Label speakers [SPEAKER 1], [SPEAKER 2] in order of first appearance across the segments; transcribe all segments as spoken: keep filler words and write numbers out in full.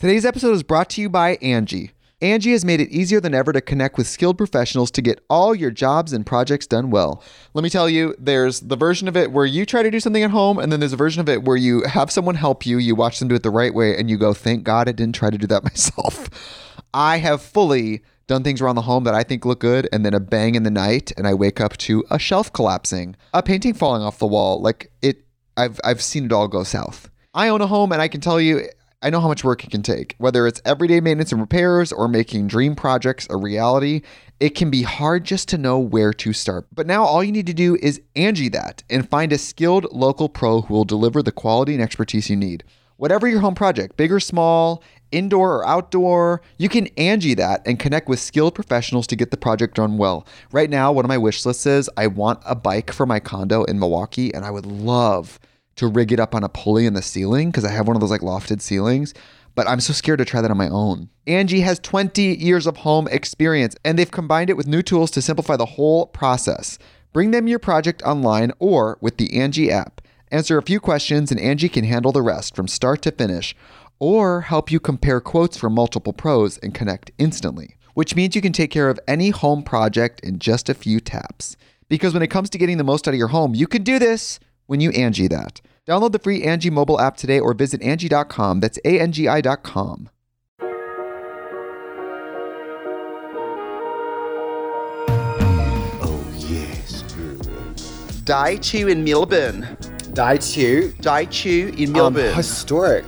[SPEAKER 1] Today's episode is brought to you by Angie. Angie has made it easier than ever to connect with skilled professionals to get all your jobs and projects done well. Let me tell you, there's the version of it where you try to do something at home, and then there's a version of it where you have someone help you, you watch them do it the right way, and you go, thank God I didn't try to do that myself. I have fully done things around the home that I think look good, and then a bang in the night, and I wake up to a shelf collapsing, a painting falling off the wall. Like, it, I've I've seen it all go south. I own a home, and I can tell you, I know how much work it can take. Whether it's everyday maintenance and repairs or making dream projects a reality, it can be hard just to know where to start. But now all you need to do is Angie that and find a skilled local pro who will deliver the quality and expertise you need. Whatever your home project, big or small, indoor or outdoor, you can Angie that and connect with skilled professionals to get the project done well. Right now, one of my wish lists is I want a bike for my condo in Milwaukee, and I would love to rig it up on a pulley in the ceiling because I have one of those like lofted ceilings, but I'm so scared to try that on my own. Angie has twenty years of home experience, and they've combined it with new tools to simplify the whole process. Bring them your project online or with the Angie app. Answer a few questions and Angie can handle the rest from start to finish, or help you compare quotes from multiple pros and connect instantly, which means you can take care of any home project in just a few taps. Because when it comes to getting the most out of your home, you can do this when you Angie that. Download the free Angie mobile app today or visit Angie dot com. That's A N G I dot com.
[SPEAKER 2] Oh, yes, girl.
[SPEAKER 3] Dai Chu in Melbourne.
[SPEAKER 2] Dai Chu.
[SPEAKER 3] Dai Chu in Melbourne.
[SPEAKER 2] Um, historic.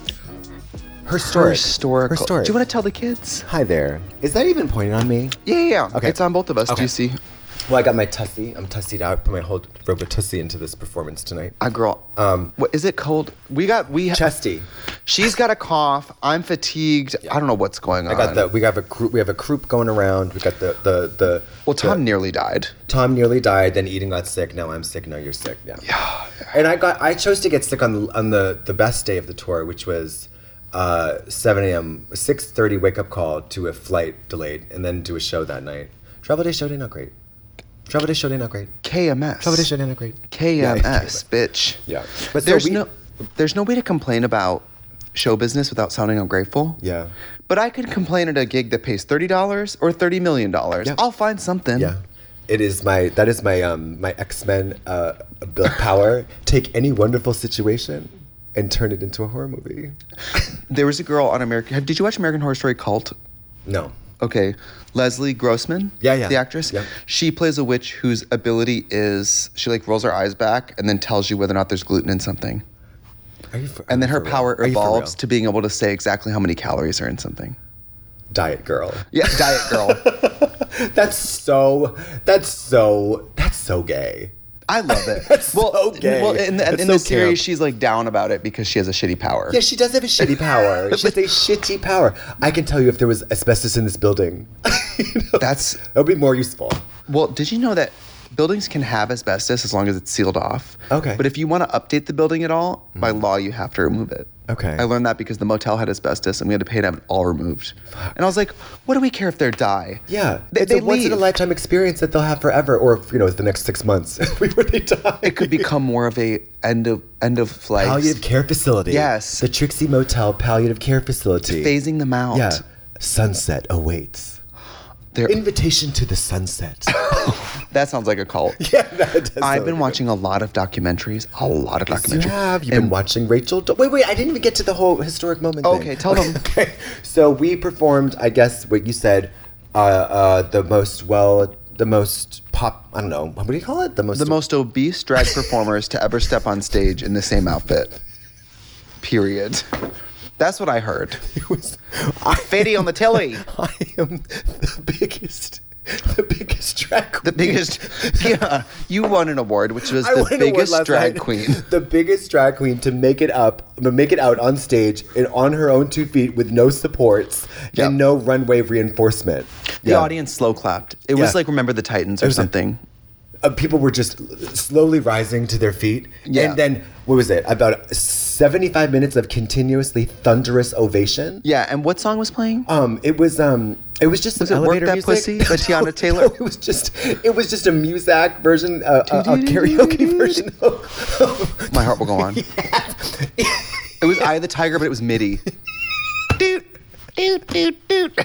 [SPEAKER 2] Historic.
[SPEAKER 3] Historical.
[SPEAKER 2] Historic.
[SPEAKER 3] Do you want to tell the kids?
[SPEAKER 2] Hi there. Is that even pointing on me?
[SPEAKER 3] Yeah, yeah, yeah.
[SPEAKER 2] Okay.
[SPEAKER 3] It's on both of us.
[SPEAKER 2] Okay.
[SPEAKER 3] Do you see?
[SPEAKER 2] Well, I got my tussy. I'm tussied out. Put my whole robe of tussy into this performance tonight.
[SPEAKER 3] A girl.
[SPEAKER 2] Um,
[SPEAKER 3] what is it cold? We got we.
[SPEAKER 2] Chesty.
[SPEAKER 3] She's got a cough. I'm fatigued.
[SPEAKER 2] Yeah.
[SPEAKER 3] I don't know what's going on.
[SPEAKER 2] I got the. We have a croup. We have a croup going around. We got the the the.
[SPEAKER 3] Well, Tom
[SPEAKER 2] the,
[SPEAKER 3] nearly died.
[SPEAKER 2] Tom nearly died. Then Eden got sick. Now I'm sick. Now you're sick. Yeah.
[SPEAKER 3] Yeah.
[SPEAKER 2] And I got. I chose to get sick on the on the the best day of the tour, which was. Uh, seven a.m. six thirty wake up call to a flight delayed, and then do a show that night. Travel day, show day, not great. Travel day, show day, not great.
[SPEAKER 3] K M S.
[SPEAKER 2] Travel day, show day, not great.
[SPEAKER 3] K M S,
[SPEAKER 2] yeah,
[SPEAKER 3] bitch.
[SPEAKER 2] Yeah.
[SPEAKER 3] But
[SPEAKER 2] so
[SPEAKER 3] there's
[SPEAKER 2] we,
[SPEAKER 3] no, there's no way to complain about show business without sounding ungrateful.
[SPEAKER 2] Yeah.
[SPEAKER 3] But I could complain at a gig that pays thirty dollars or thirty million dollars.
[SPEAKER 2] Yeah.
[SPEAKER 3] I'll find something.
[SPEAKER 2] Yeah. It is my. That is my. Um. My X-Men. Uh. Power. Take any wonderful situation and turn it into a horror movie.
[SPEAKER 3] There was a girl on American. Did you watch American Horror Story Cult?
[SPEAKER 2] No.
[SPEAKER 3] Okay. Leslie Grossman.
[SPEAKER 2] Yeah, yeah.
[SPEAKER 3] The actress.
[SPEAKER 2] Yeah.
[SPEAKER 3] She plays a witch whose ability is she like rolls her eyes back and then tells you whether or not there's gluten in something.
[SPEAKER 2] Are you for,
[SPEAKER 3] and then
[SPEAKER 2] are
[SPEAKER 3] her
[SPEAKER 2] you for
[SPEAKER 3] power
[SPEAKER 2] real?
[SPEAKER 3] evolves to being able to say exactly how many calories are in something.
[SPEAKER 2] Diet girl.
[SPEAKER 3] Yeah, diet girl.
[SPEAKER 2] That's so. That's so. That's so gay.
[SPEAKER 3] I love it.
[SPEAKER 2] That's
[SPEAKER 3] well,
[SPEAKER 2] so gay.
[SPEAKER 3] Well, in the,
[SPEAKER 2] That's
[SPEAKER 3] in
[SPEAKER 2] so
[SPEAKER 3] the series,
[SPEAKER 2] camp.
[SPEAKER 3] she's like down about it because she has a shitty power.
[SPEAKER 2] Yeah, she does have a shitty power. She has a shitty power. I can tell you if there was asbestos in this building. you know,
[SPEAKER 3] That's
[SPEAKER 2] that would be more useful.
[SPEAKER 3] Well, did you know that buildings can have asbestos as long as it's sealed off?
[SPEAKER 2] Okay.
[SPEAKER 3] But if you want to update the building at all, by law, you have to remove it.
[SPEAKER 2] Okay.
[SPEAKER 3] I learned that because the motel had asbestos and we had to pay to have it all removed. And I was like, what do we care if they die?
[SPEAKER 2] Yeah,
[SPEAKER 3] They,
[SPEAKER 2] it's
[SPEAKER 3] they
[SPEAKER 2] a once in a
[SPEAKER 3] leave.
[SPEAKER 2] lifetime experience that they'll have forever, or you know, the next six months before they die.
[SPEAKER 3] It could become more of a end of end of life.
[SPEAKER 2] Palliative care facility.
[SPEAKER 3] Yes.
[SPEAKER 2] The Trixie Motel palliative care facility.
[SPEAKER 3] Phasing them out.
[SPEAKER 2] Yeah. Sunset awaits.
[SPEAKER 3] They're-
[SPEAKER 2] Invitation to the sunset.
[SPEAKER 3] That sounds like a cult.
[SPEAKER 2] Yeah, that does
[SPEAKER 3] I've
[SPEAKER 2] sound
[SPEAKER 3] been
[SPEAKER 2] like
[SPEAKER 3] watching a lot of documentaries. A lot of
[SPEAKER 2] Yes,
[SPEAKER 3] documentaries.
[SPEAKER 2] you have. You've
[SPEAKER 3] And
[SPEAKER 2] been watching Rachel. Do- wait, wait. I didn't even get to the whole historic moment thing.
[SPEAKER 3] Okay, tell them.
[SPEAKER 2] Okay. So we performed, I guess, what you said, uh, uh, the most well, the most pop. I don't know. What do you call it? The most.
[SPEAKER 3] The most obese drag performers to ever step on stage in the same outfit. Period. That's what I heard.
[SPEAKER 2] It was. I,
[SPEAKER 3] Fady on the telly.
[SPEAKER 2] I am the biggest. The biggest drag queen.
[SPEAKER 3] The biggest, yeah. You won an award, which was
[SPEAKER 2] I
[SPEAKER 3] the
[SPEAKER 2] won an award
[SPEAKER 3] biggest
[SPEAKER 2] last
[SPEAKER 3] drag
[SPEAKER 2] night.
[SPEAKER 3] queen.
[SPEAKER 2] The biggest drag queen to make it up, to make it out on stage and on her own two feet with no supports
[SPEAKER 3] Yep.
[SPEAKER 2] and no runway reinforcement.
[SPEAKER 3] The
[SPEAKER 2] Yeah.
[SPEAKER 3] audience slow clapped. It was
[SPEAKER 2] Yeah.
[SPEAKER 3] like Remember the Titans or
[SPEAKER 2] was a-
[SPEAKER 3] something.
[SPEAKER 2] Uh, people were just slowly rising to their feet.
[SPEAKER 3] Yeah.
[SPEAKER 2] And then, what was it? About seventy-five minutes of continuously thunderous ovation.
[SPEAKER 3] Yeah, and what song was playing?
[SPEAKER 2] Um, it was um, it was just
[SPEAKER 3] Was
[SPEAKER 2] some
[SPEAKER 3] it Work
[SPEAKER 2] elevator
[SPEAKER 3] That
[SPEAKER 2] music.
[SPEAKER 3] Pussy by Tiana
[SPEAKER 2] No,
[SPEAKER 3] Taylor?
[SPEAKER 2] no, it was just it was just a Muzak version, uh, a, a karaoke version of.
[SPEAKER 3] My heart will go on. It was Eye of the Tiger, but it was MIDI. Do, doot, doot, doot.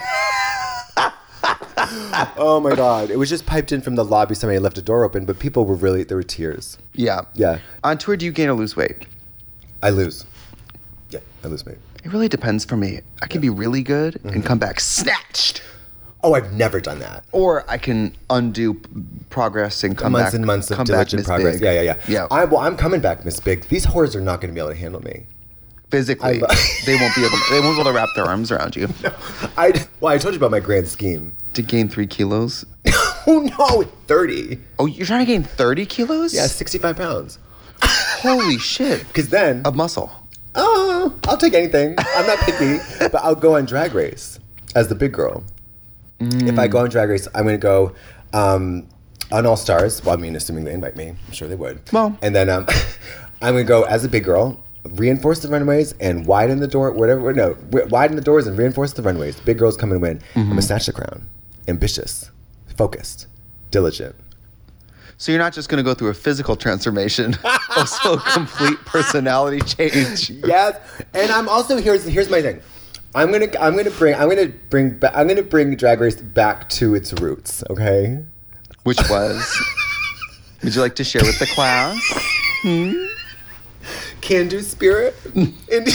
[SPEAKER 2] Oh my God. It was just piped in from the lobby. Somebody left a door open, but people were really, there were tears.
[SPEAKER 3] Yeah.
[SPEAKER 2] Yeah.
[SPEAKER 3] On tour, do you gain or lose weight?
[SPEAKER 2] I lose. Yeah, I lose weight.
[SPEAKER 3] It really depends for me. I can be really good mm-hmm. and come back snatched.
[SPEAKER 2] Oh, I've never done that.
[SPEAKER 3] Or I can undo progress and come
[SPEAKER 2] months
[SPEAKER 3] back.
[SPEAKER 2] and months of
[SPEAKER 3] come
[SPEAKER 2] diligent
[SPEAKER 3] back
[SPEAKER 2] progress.
[SPEAKER 3] Big.
[SPEAKER 2] Yeah, yeah, yeah.
[SPEAKER 3] Yeah.
[SPEAKER 2] I, well, I'm coming back, Miss Big. These whores are not going to be able to handle me.
[SPEAKER 3] Physically, lo- they won't be able. To, they won't be able to wrap their arms around you.
[SPEAKER 2] No, I well, I told you about my grand scheme.
[SPEAKER 3] To gain three kilos.
[SPEAKER 2] Oh no, thirty.
[SPEAKER 3] Oh, you're trying to gain thirty kilos?
[SPEAKER 2] Yeah, sixty-five pounds.
[SPEAKER 3] Holy shit!
[SPEAKER 2] Because then
[SPEAKER 3] of muscle.
[SPEAKER 2] Oh, I'll take anything. I'm not picky, but I'll go on Drag Race as the big girl. Mm. If I go on Drag Race, I'm going to go um, on All Stars. Well, I mean, assuming they invite me. I'm sure they would.
[SPEAKER 3] Well.
[SPEAKER 2] And then um, I'm going to go as a big girl, reinforce the runways, and widen the door, whatever, no, widen the doors and reinforce the runways. Big girls come and win. Mm-hmm. I'm going to snatch the crown. Ambitious, focused, diligent.
[SPEAKER 3] So you're not just going to go through a physical transformation, also a complete personality change.
[SPEAKER 2] Yes, and I'm also here's here's my thing. I'm gonna I'm gonna bring I'm gonna bring ba- I'm gonna bring Drag Race back to its roots. Okay,
[SPEAKER 3] which was? Would you like to share with the class? Hmm?
[SPEAKER 2] Can do spirit. And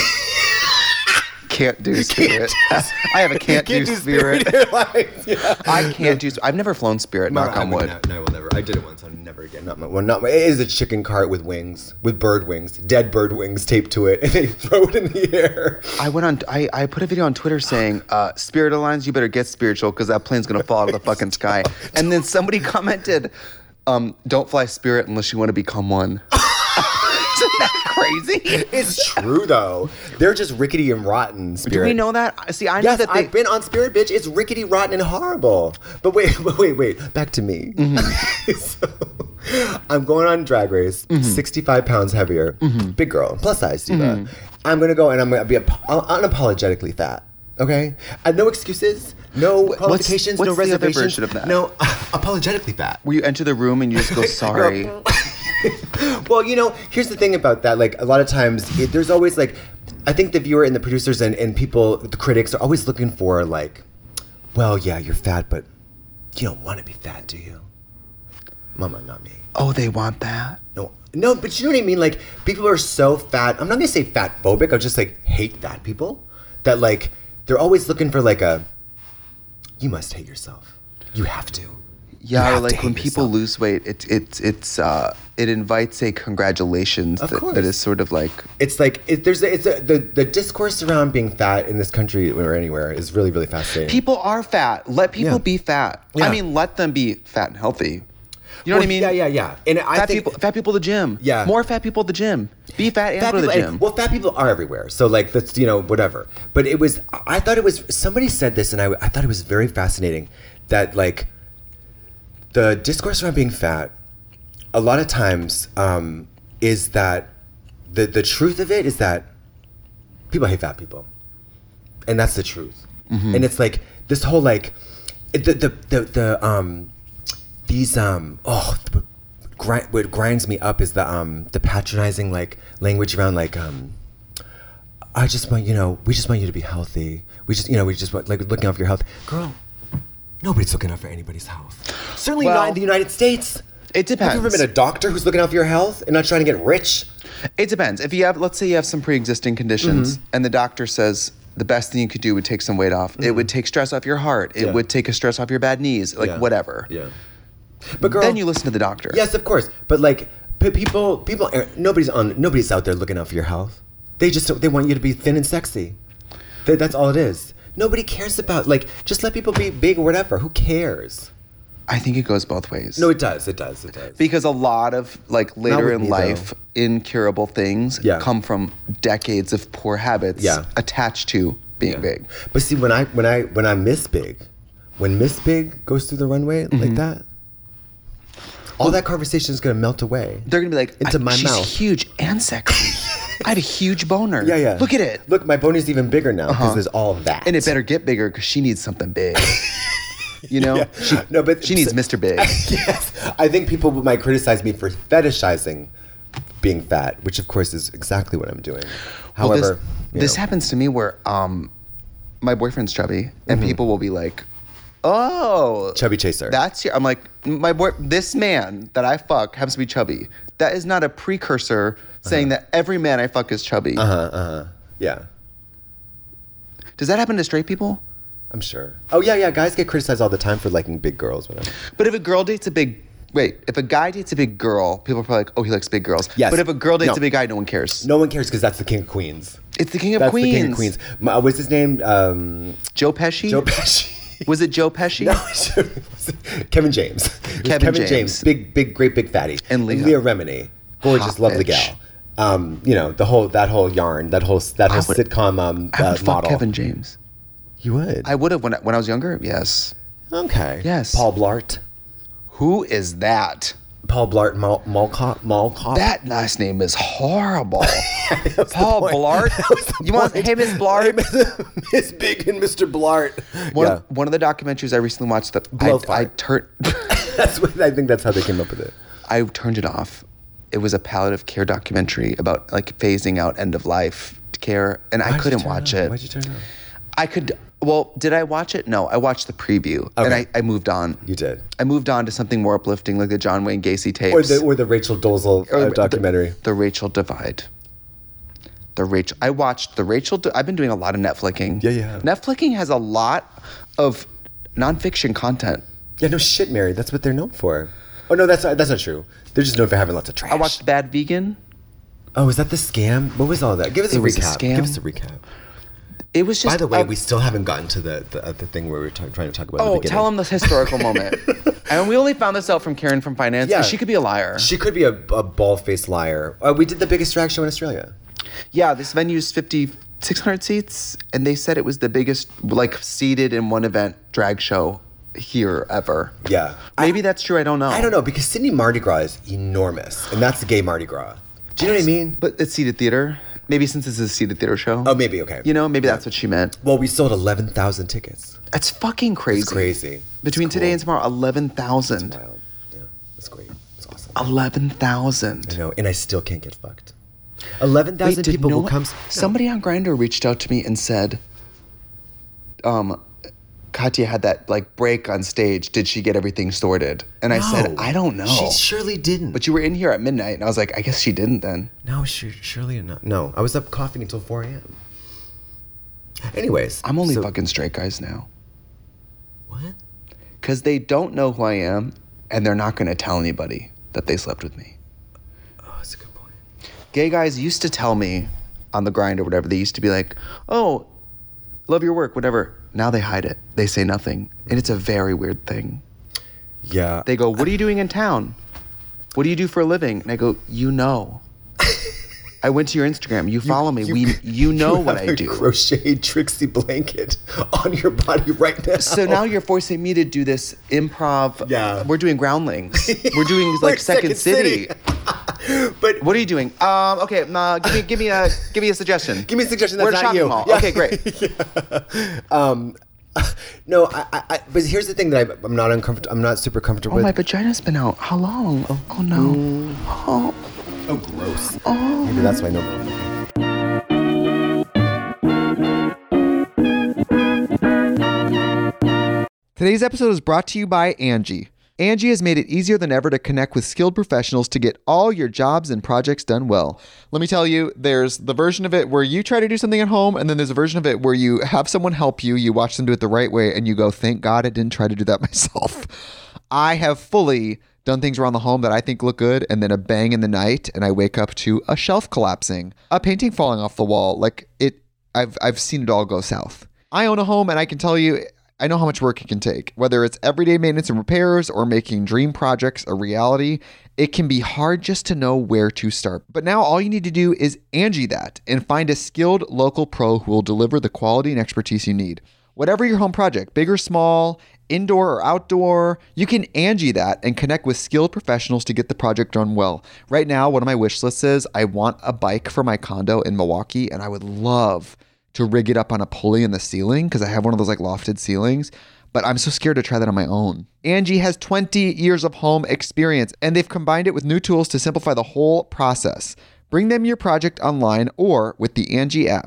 [SPEAKER 3] can't do spirit. Can't do, I have a can't, can't do, do spirit. spirit in your life. Yeah. I can't do. I've never flown Spirit. No, knock on wood.
[SPEAKER 2] No, no, I will never. I did it once. I'll never again. Not my. Well, not my. It is a chicken cart with wings, with bird wings, dead bird wings taped to it, and they throw it in the air.
[SPEAKER 3] I went on. I, I put a video on Twitter saying, uh, "Spirit Airlines, you better get spiritual because that plane's gonna fall out of the fucking sky." And then somebody commented, um, "Don't fly Spirit unless you want to become one." Isn't that crazy?
[SPEAKER 2] It's true though. They're just rickety and rotten. Spirit.
[SPEAKER 3] Do we know that? See, I know
[SPEAKER 2] yes,
[SPEAKER 3] that they...
[SPEAKER 2] I've been on Spirit, bitch. It's rickety, rotten, and horrible. But wait, wait, wait, wait. Back to me. Mm-hmm. So, I'm going on Drag Race, mm-hmm. sixty-five pounds heavier, mm-hmm. big girl, plus size diva. Mm-hmm. I'm gonna go and I'm gonna be ap- unapologetically fat. Okay, uh, no excuses, no qualifications,
[SPEAKER 3] what's,
[SPEAKER 2] no
[SPEAKER 3] what's
[SPEAKER 2] reservations.
[SPEAKER 3] The other version of that?
[SPEAKER 2] No, uh, apologetically fat.
[SPEAKER 3] Where you enter the room and you just go sorry.
[SPEAKER 2] Well, you know, here's the thing about that. Like, a lot of times, it, there's always, like, I think the viewer and the producers and, and people, the critics, are always looking for, like, well, yeah, you're fat, but you don't want to be fat, do you? Mama, not me.
[SPEAKER 3] Oh, they want that?
[SPEAKER 2] No, no, but you know what I mean? Like, people are so fat. I'm not going to say fat phobic. I'll just, like, hate fat people. That, like, they're always looking for, like, a, you must hate yourself. You have to.
[SPEAKER 3] Yeah, like when people yourself. lose weight, it, it, it's, uh, it invites a congratulations that, that is sort of like...
[SPEAKER 2] It's like, it, there's a, it's a, the, the discourse around being fat in this country or anywhere is really, really fascinating.
[SPEAKER 3] People are fat. Let people
[SPEAKER 2] yeah. be
[SPEAKER 3] fat.
[SPEAKER 2] Yeah.
[SPEAKER 3] I mean, let them be fat and healthy. You know
[SPEAKER 2] well,
[SPEAKER 3] what I mean?
[SPEAKER 2] Yeah, yeah, yeah. And I
[SPEAKER 3] fat
[SPEAKER 2] think,
[SPEAKER 3] people, fat people at the gym.
[SPEAKER 2] Yeah.
[SPEAKER 3] More fat people at the gym. Be fat and
[SPEAKER 2] fat
[SPEAKER 3] go to the
[SPEAKER 2] people,
[SPEAKER 3] gym.
[SPEAKER 2] Well, fat people are everywhere. So, like, that's, you know, whatever. But it was, I thought it was, somebody said this and I, I thought it was very fascinating that, like, the discourse around being fat, a lot of times, um, is that the the truth of it is that people hate fat people, and that's the truth. Mm-hmm. And it's like this whole like the the the, the um these um oh what, grind, what grinds me up is the um the patronizing like language around like um I just want you know we just want you to be healthy. We just you know we just want like looking out for your health, girl. Nobody's looking out for anybody's health. Certainly well, not in the United States.
[SPEAKER 3] It depends.
[SPEAKER 2] Have you ever been a doctor who's looking out for your health and not trying to get rich?
[SPEAKER 3] It depends. If you have, let's say you have some pre-existing conditions
[SPEAKER 2] mm-hmm.
[SPEAKER 3] and the doctor says the best thing you could do would take some weight off. Mm-hmm. It would take stress off your heart. It
[SPEAKER 2] yeah.
[SPEAKER 3] would take a stress off your bad knees, like
[SPEAKER 2] yeah.
[SPEAKER 3] whatever.
[SPEAKER 2] Yeah. But girl,
[SPEAKER 3] then you listen to the doctor.
[SPEAKER 2] Yes, of course. But like people, people, nobody's on, nobody's out there looking out for your health. They just, they want you to be thin and sexy. They, that's all it is. Nobody cares about, like, just let people be big or whatever. Who cares?
[SPEAKER 3] I think it goes both ways.
[SPEAKER 2] No, it does. It does. It does.
[SPEAKER 3] Because a lot of, like, later in
[SPEAKER 2] me,
[SPEAKER 3] life,
[SPEAKER 2] though.
[SPEAKER 3] incurable things
[SPEAKER 2] yeah.
[SPEAKER 3] come from decades of poor habits
[SPEAKER 2] yeah.
[SPEAKER 3] attached to being
[SPEAKER 2] yeah.
[SPEAKER 3] big.
[SPEAKER 2] But see, when I when I when I miss big, when Miss Big goes through the runway mm-hmm. like that, all well, that conversation is gonna melt away.
[SPEAKER 3] They're gonna be like,
[SPEAKER 2] into my
[SPEAKER 3] she's
[SPEAKER 2] mouth.
[SPEAKER 3] huge and sexy. I have a huge boner.
[SPEAKER 2] Yeah, yeah.
[SPEAKER 3] Look at it.
[SPEAKER 2] Look, my boner's even bigger now because uh-huh. there's all that.
[SPEAKER 3] And it better get bigger because she needs something big. You know? Yeah. She, no, but she needs so, Mister Big.
[SPEAKER 2] Yes. I think people might criticize me for fetishizing being fat, which of course is exactly what I'm doing. However,
[SPEAKER 3] well, this, this happens to me where um, my boyfriend's chubby, and mm-hmm. people will be like, "Oh,
[SPEAKER 2] chubby chaser."
[SPEAKER 3] That's your. I'm like, my boy. This man that I fuck happens to be chubby. That is not a precursor saying uh-huh. that every man I fuck is chubby.
[SPEAKER 2] Uh huh. Uh huh. Yeah.
[SPEAKER 3] Does that happen to straight people?
[SPEAKER 2] I'm sure. Oh yeah, yeah. Guys get criticized all the time for liking big girls, whatever.
[SPEAKER 3] But if a girl dates a big Wait, if a guy dates a big girl, people are probably like, oh, he likes big girls.
[SPEAKER 2] Yes.
[SPEAKER 3] But if a girl dates
[SPEAKER 2] no.
[SPEAKER 3] a big guy, no one cares.
[SPEAKER 2] No one cares because that's the king of queens.
[SPEAKER 3] It's the king of
[SPEAKER 2] that's
[SPEAKER 3] queens.
[SPEAKER 2] That's the king of queens. My, what's his name? Um,
[SPEAKER 3] Joe Pesci?
[SPEAKER 2] Joe Pesci.
[SPEAKER 3] Was it Joe Pesci?
[SPEAKER 2] No, Kevin James.
[SPEAKER 3] Kevin,
[SPEAKER 2] Kevin
[SPEAKER 3] James.
[SPEAKER 2] James. Big, big, great big fatty.
[SPEAKER 3] And Leah.
[SPEAKER 2] Leah Remini. Gorgeous,
[SPEAKER 3] Hot
[SPEAKER 2] lovely
[SPEAKER 3] bitch.
[SPEAKER 2] gal. Um, you know, the whole, that whole yarn, that whole, that whole
[SPEAKER 3] would,
[SPEAKER 2] sitcom um,
[SPEAKER 3] I would
[SPEAKER 2] uh,
[SPEAKER 3] fuck
[SPEAKER 2] model.
[SPEAKER 3] Kevin James.
[SPEAKER 2] You would?
[SPEAKER 3] I would have when, when I was younger, yes.
[SPEAKER 2] Okay.
[SPEAKER 3] Yes.
[SPEAKER 2] Paul Blart.
[SPEAKER 3] Who is that?
[SPEAKER 2] Paul Blart Mall Mallcop Mallcop.
[SPEAKER 3] That last name is horrible. Paul Blart. You want hey Miss Blart?
[SPEAKER 2] Miss Big and Mister Blart.
[SPEAKER 3] One,
[SPEAKER 2] yeah.
[SPEAKER 3] of, one of the documentaries I recently watched that
[SPEAKER 2] Blow
[SPEAKER 3] I, I turned.
[SPEAKER 2] That's what I think. That's how they came up with it.
[SPEAKER 3] I turned it off. It was a palliative care documentary about like phasing out end of life care, and
[SPEAKER 2] Why'd
[SPEAKER 3] I couldn't
[SPEAKER 2] it
[SPEAKER 3] watch it.
[SPEAKER 2] Why'd you turn it on?
[SPEAKER 3] I could. Well, did I watch it? No, I watched the preview,
[SPEAKER 2] okay.
[SPEAKER 3] and I, I moved on.
[SPEAKER 2] You did.
[SPEAKER 3] I moved on to something more uplifting, like the John Wayne Gacy tapes,
[SPEAKER 2] or the or the Rachel Dolezal uh, documentary,
[SPEAKER 3] the, the Rachel Divide. The Rachel. I watched the Rachel. I've been doing a lot of Netflixing.
[SPEAKER 2] Yeah, yeah.
[SPEAKER 3] Netflixing has a lot of nonfiction content.
[SPEAKER 2] Yeah, no shit, Mary. That's what they're known for. Oh no, that's not, that's not true. They're just known for having lots of trash.
[SPEAKER 3] I watched Bad Vegan.
[SPEAKER 2] Oh, is that the scam? What was all that? Give us
[SPEAKER 3] it
[SPEAKER 2] a
[SPEAKER 3] was
[SPEAKER 2] recap.
[SPEAKER 3] A scam.
[SPEAKER 2] Give us a recap.
[SPEAKER 3] It was just.
[SPEAKER 2] By the way,
[SPEAKER 3] uh,
[SPEAKER 2] we still haven't gotten to the the, uh, the thing where we were t- trying to talk about.
[SPEAKER 3] Oh,
[SPEAKER 2] the beginning.
[SPEAKER 3] tell them this historical moment. And we only found this out from Karen from finance.
[SPEAKER 2] Yeah.
[SPEAKER 3] She could be a liar.
[SPEAKER 2] She could be a, a bald-faced liar. Uh, we did the biggest drag show in Australia.
[SPEAKER 3] Yeah, this venue's fifty, six hundred seats, and they said it was the biggest, like, seated in one event drag show here ever.
[SPEAKER 2] Yeah.
[SPEAKER 3] Maybe
[SPEAKER 2] I,
[SPEAKER 3] that's true, I don't know.
[SPEAKER 2] I don't know, because Sydney Mardi Gras is enormous, and that's the gay Mardi Gras. Do you know what I mean?
[SPEAKER 3] But it's seated theater. Maybe since it's a seated theater show.
[SPEAKER 2] Oh, maybe, okay.
[SPEAKER 3] You know, maybe
[SPEAKER 2] yeah.
[SPEAKER 3] that's what she meant.
[SPEAKER 2] Well, we sold eleven thousand tickets.
[SPEAKER 3] That's fucking crazy.
[SPEAKER 2] It's crazy.
[SPEAKER 3] Between
[SPEAKER 2] it's
[SPEAKER 3] today
[SPEAKER 2] cool.
[SPEAKER 3] and tomorrow, eleven thousand.
[SPEAKER 2] It's wild. Yeah, that's great. It's awesome.
[SPEAKER 3] eleven thousand.
[SPEAKER 2] I know, and I still can't get fucked. eleven thousand people
[SPEAKER 3] no
[SPEAKER 2] will
[SPEAKER 3] one,
[SPEAKER 2] come. No.
[SPEAKER 3] Somebody on Grindr reached out to me and said, um, Katya had that like break on stage. Did she get everything sorted? And
[SPEAKER 2] no,
[SPEAKER 3] I said, I don't know.
[SPEAKER 2] She surely didn't.
[SPEAKER 3] But you were in here at midnight, and I was like, I guess she didn't then.
[SPEAKER 2] No, she, surely not. No, I was up coughing until four a.m. Anyways.
[SPEAKER 3] I'm only
[SPEAKER 2] so,
[SPEAKER 3] fucking straight guys now.
[SPEAKER 2] What?
[SPEAKER 3] Because they don't know who I am, and they're not going to tell anybody that they slept with me.
[SPEAKER 2] Oh, that's a good point.
[SPEAKER 3] Gay guys used to tell me on the grind or whatever, they used to be like, oh, love your work, whatever. Now they hide it. They say nothing. And it's a very weird thing.
[SPEAKER 2] Yeah.
[SPEAKER 3] They go, what are you doing in town? What do you do for a living? And I go, you know. I went to your Instagram. You follow me.
[SPEAKER 2] You,
[SPEAKER 3] we, you know
[SPEAKER 2] you
[SPEAKER 3] what
[SPEAKER 2] have
[SPEAKER 3] I
[SPEAKER 2] a
[SPEAKER 3] do.
[SPEAKER 2] Crocheted Trixie blanket on your body right now.
[SPEAKER 3] So now you're forcing me to do this improv.
[SPEAKER 2] Yeah.
[SPEAKER 3] We're doing Groundlings. We're doing like
[SPEAKER 2] We're
[SPEAKER 3] Second,
[SPEAKER 2] Second
[SPEAKER 3] City.
[SPEAKER 2] City. But
[SPEAKER 3] what are you doing? Um, okay, uh, give me, give me a, give me a suggestion.
[SPEAKER 2] Give me a suggestion. That's
[SPEAKER 3] We're at
[SPEAKER 2] not
[SPEAKER 3] a shopping
[SPEAKER 2] you.
[SPEAKER 3] mall.
[SPEAKER 2] Yeah.
[SPEAKER 3] Okay, great.
[SPEAKER 2] yeah. Um, no, I, I, but here's the thing that I, I'm not uncomfortable. I'm not super comfortable
[SPEAKER 3] Oh,
[SPEAKER 2] with.
[SPEAKER 3] my vagina's been out. How long? Oh, oh no.
[SPEAKER 2] Mm.
[SPEAKER 3] Oh.
[SPEAKER 2] Oh, gross.
[SPEAKER 3] Oh.
[SPEAKER 2] Maybe that's why no.
[SPEAKER 1] Today's episode is brought to you by Angie. Angie has made it easier than ever to connect with skilled professionals to get all your jobs and projects done well. Let me tell you, there's the version of it where you try to do something at home, and then there's a version of it where you have someone help you, you watch them do it the right way, and you go, thank God I didn't try to do that myself. I have fully done things around the home that I think look good, and then a bang in the night, and I wake up to a shelf collapsing, a painting falling off the wall. Like it, I've I've seen it all go south. I own a home, and I can tell you, I know how much work it can take. Whether it's everyday maintenance and repairs or making dream projects a reality, it can be hard just to know where to start. But now all you need to do is Angie that and find a skilled local pro who will deliver the quality and expertise you need. Whatever your home project, big or small, indoor or outdoor, you can Angie that and connect with skilled professionals to get the project done well. Right now, one of my wish lists is I want a bike for my condo in Milwaukee, and I would love to rig it up on a pulley in the ceiling because I have one of those like lofted ceilings, but I'm so scared to try that on my own. Angie has twenty years of home experience, and they've combined it with new tools to simplify the whole process. Bring them your project online or with the Angie app.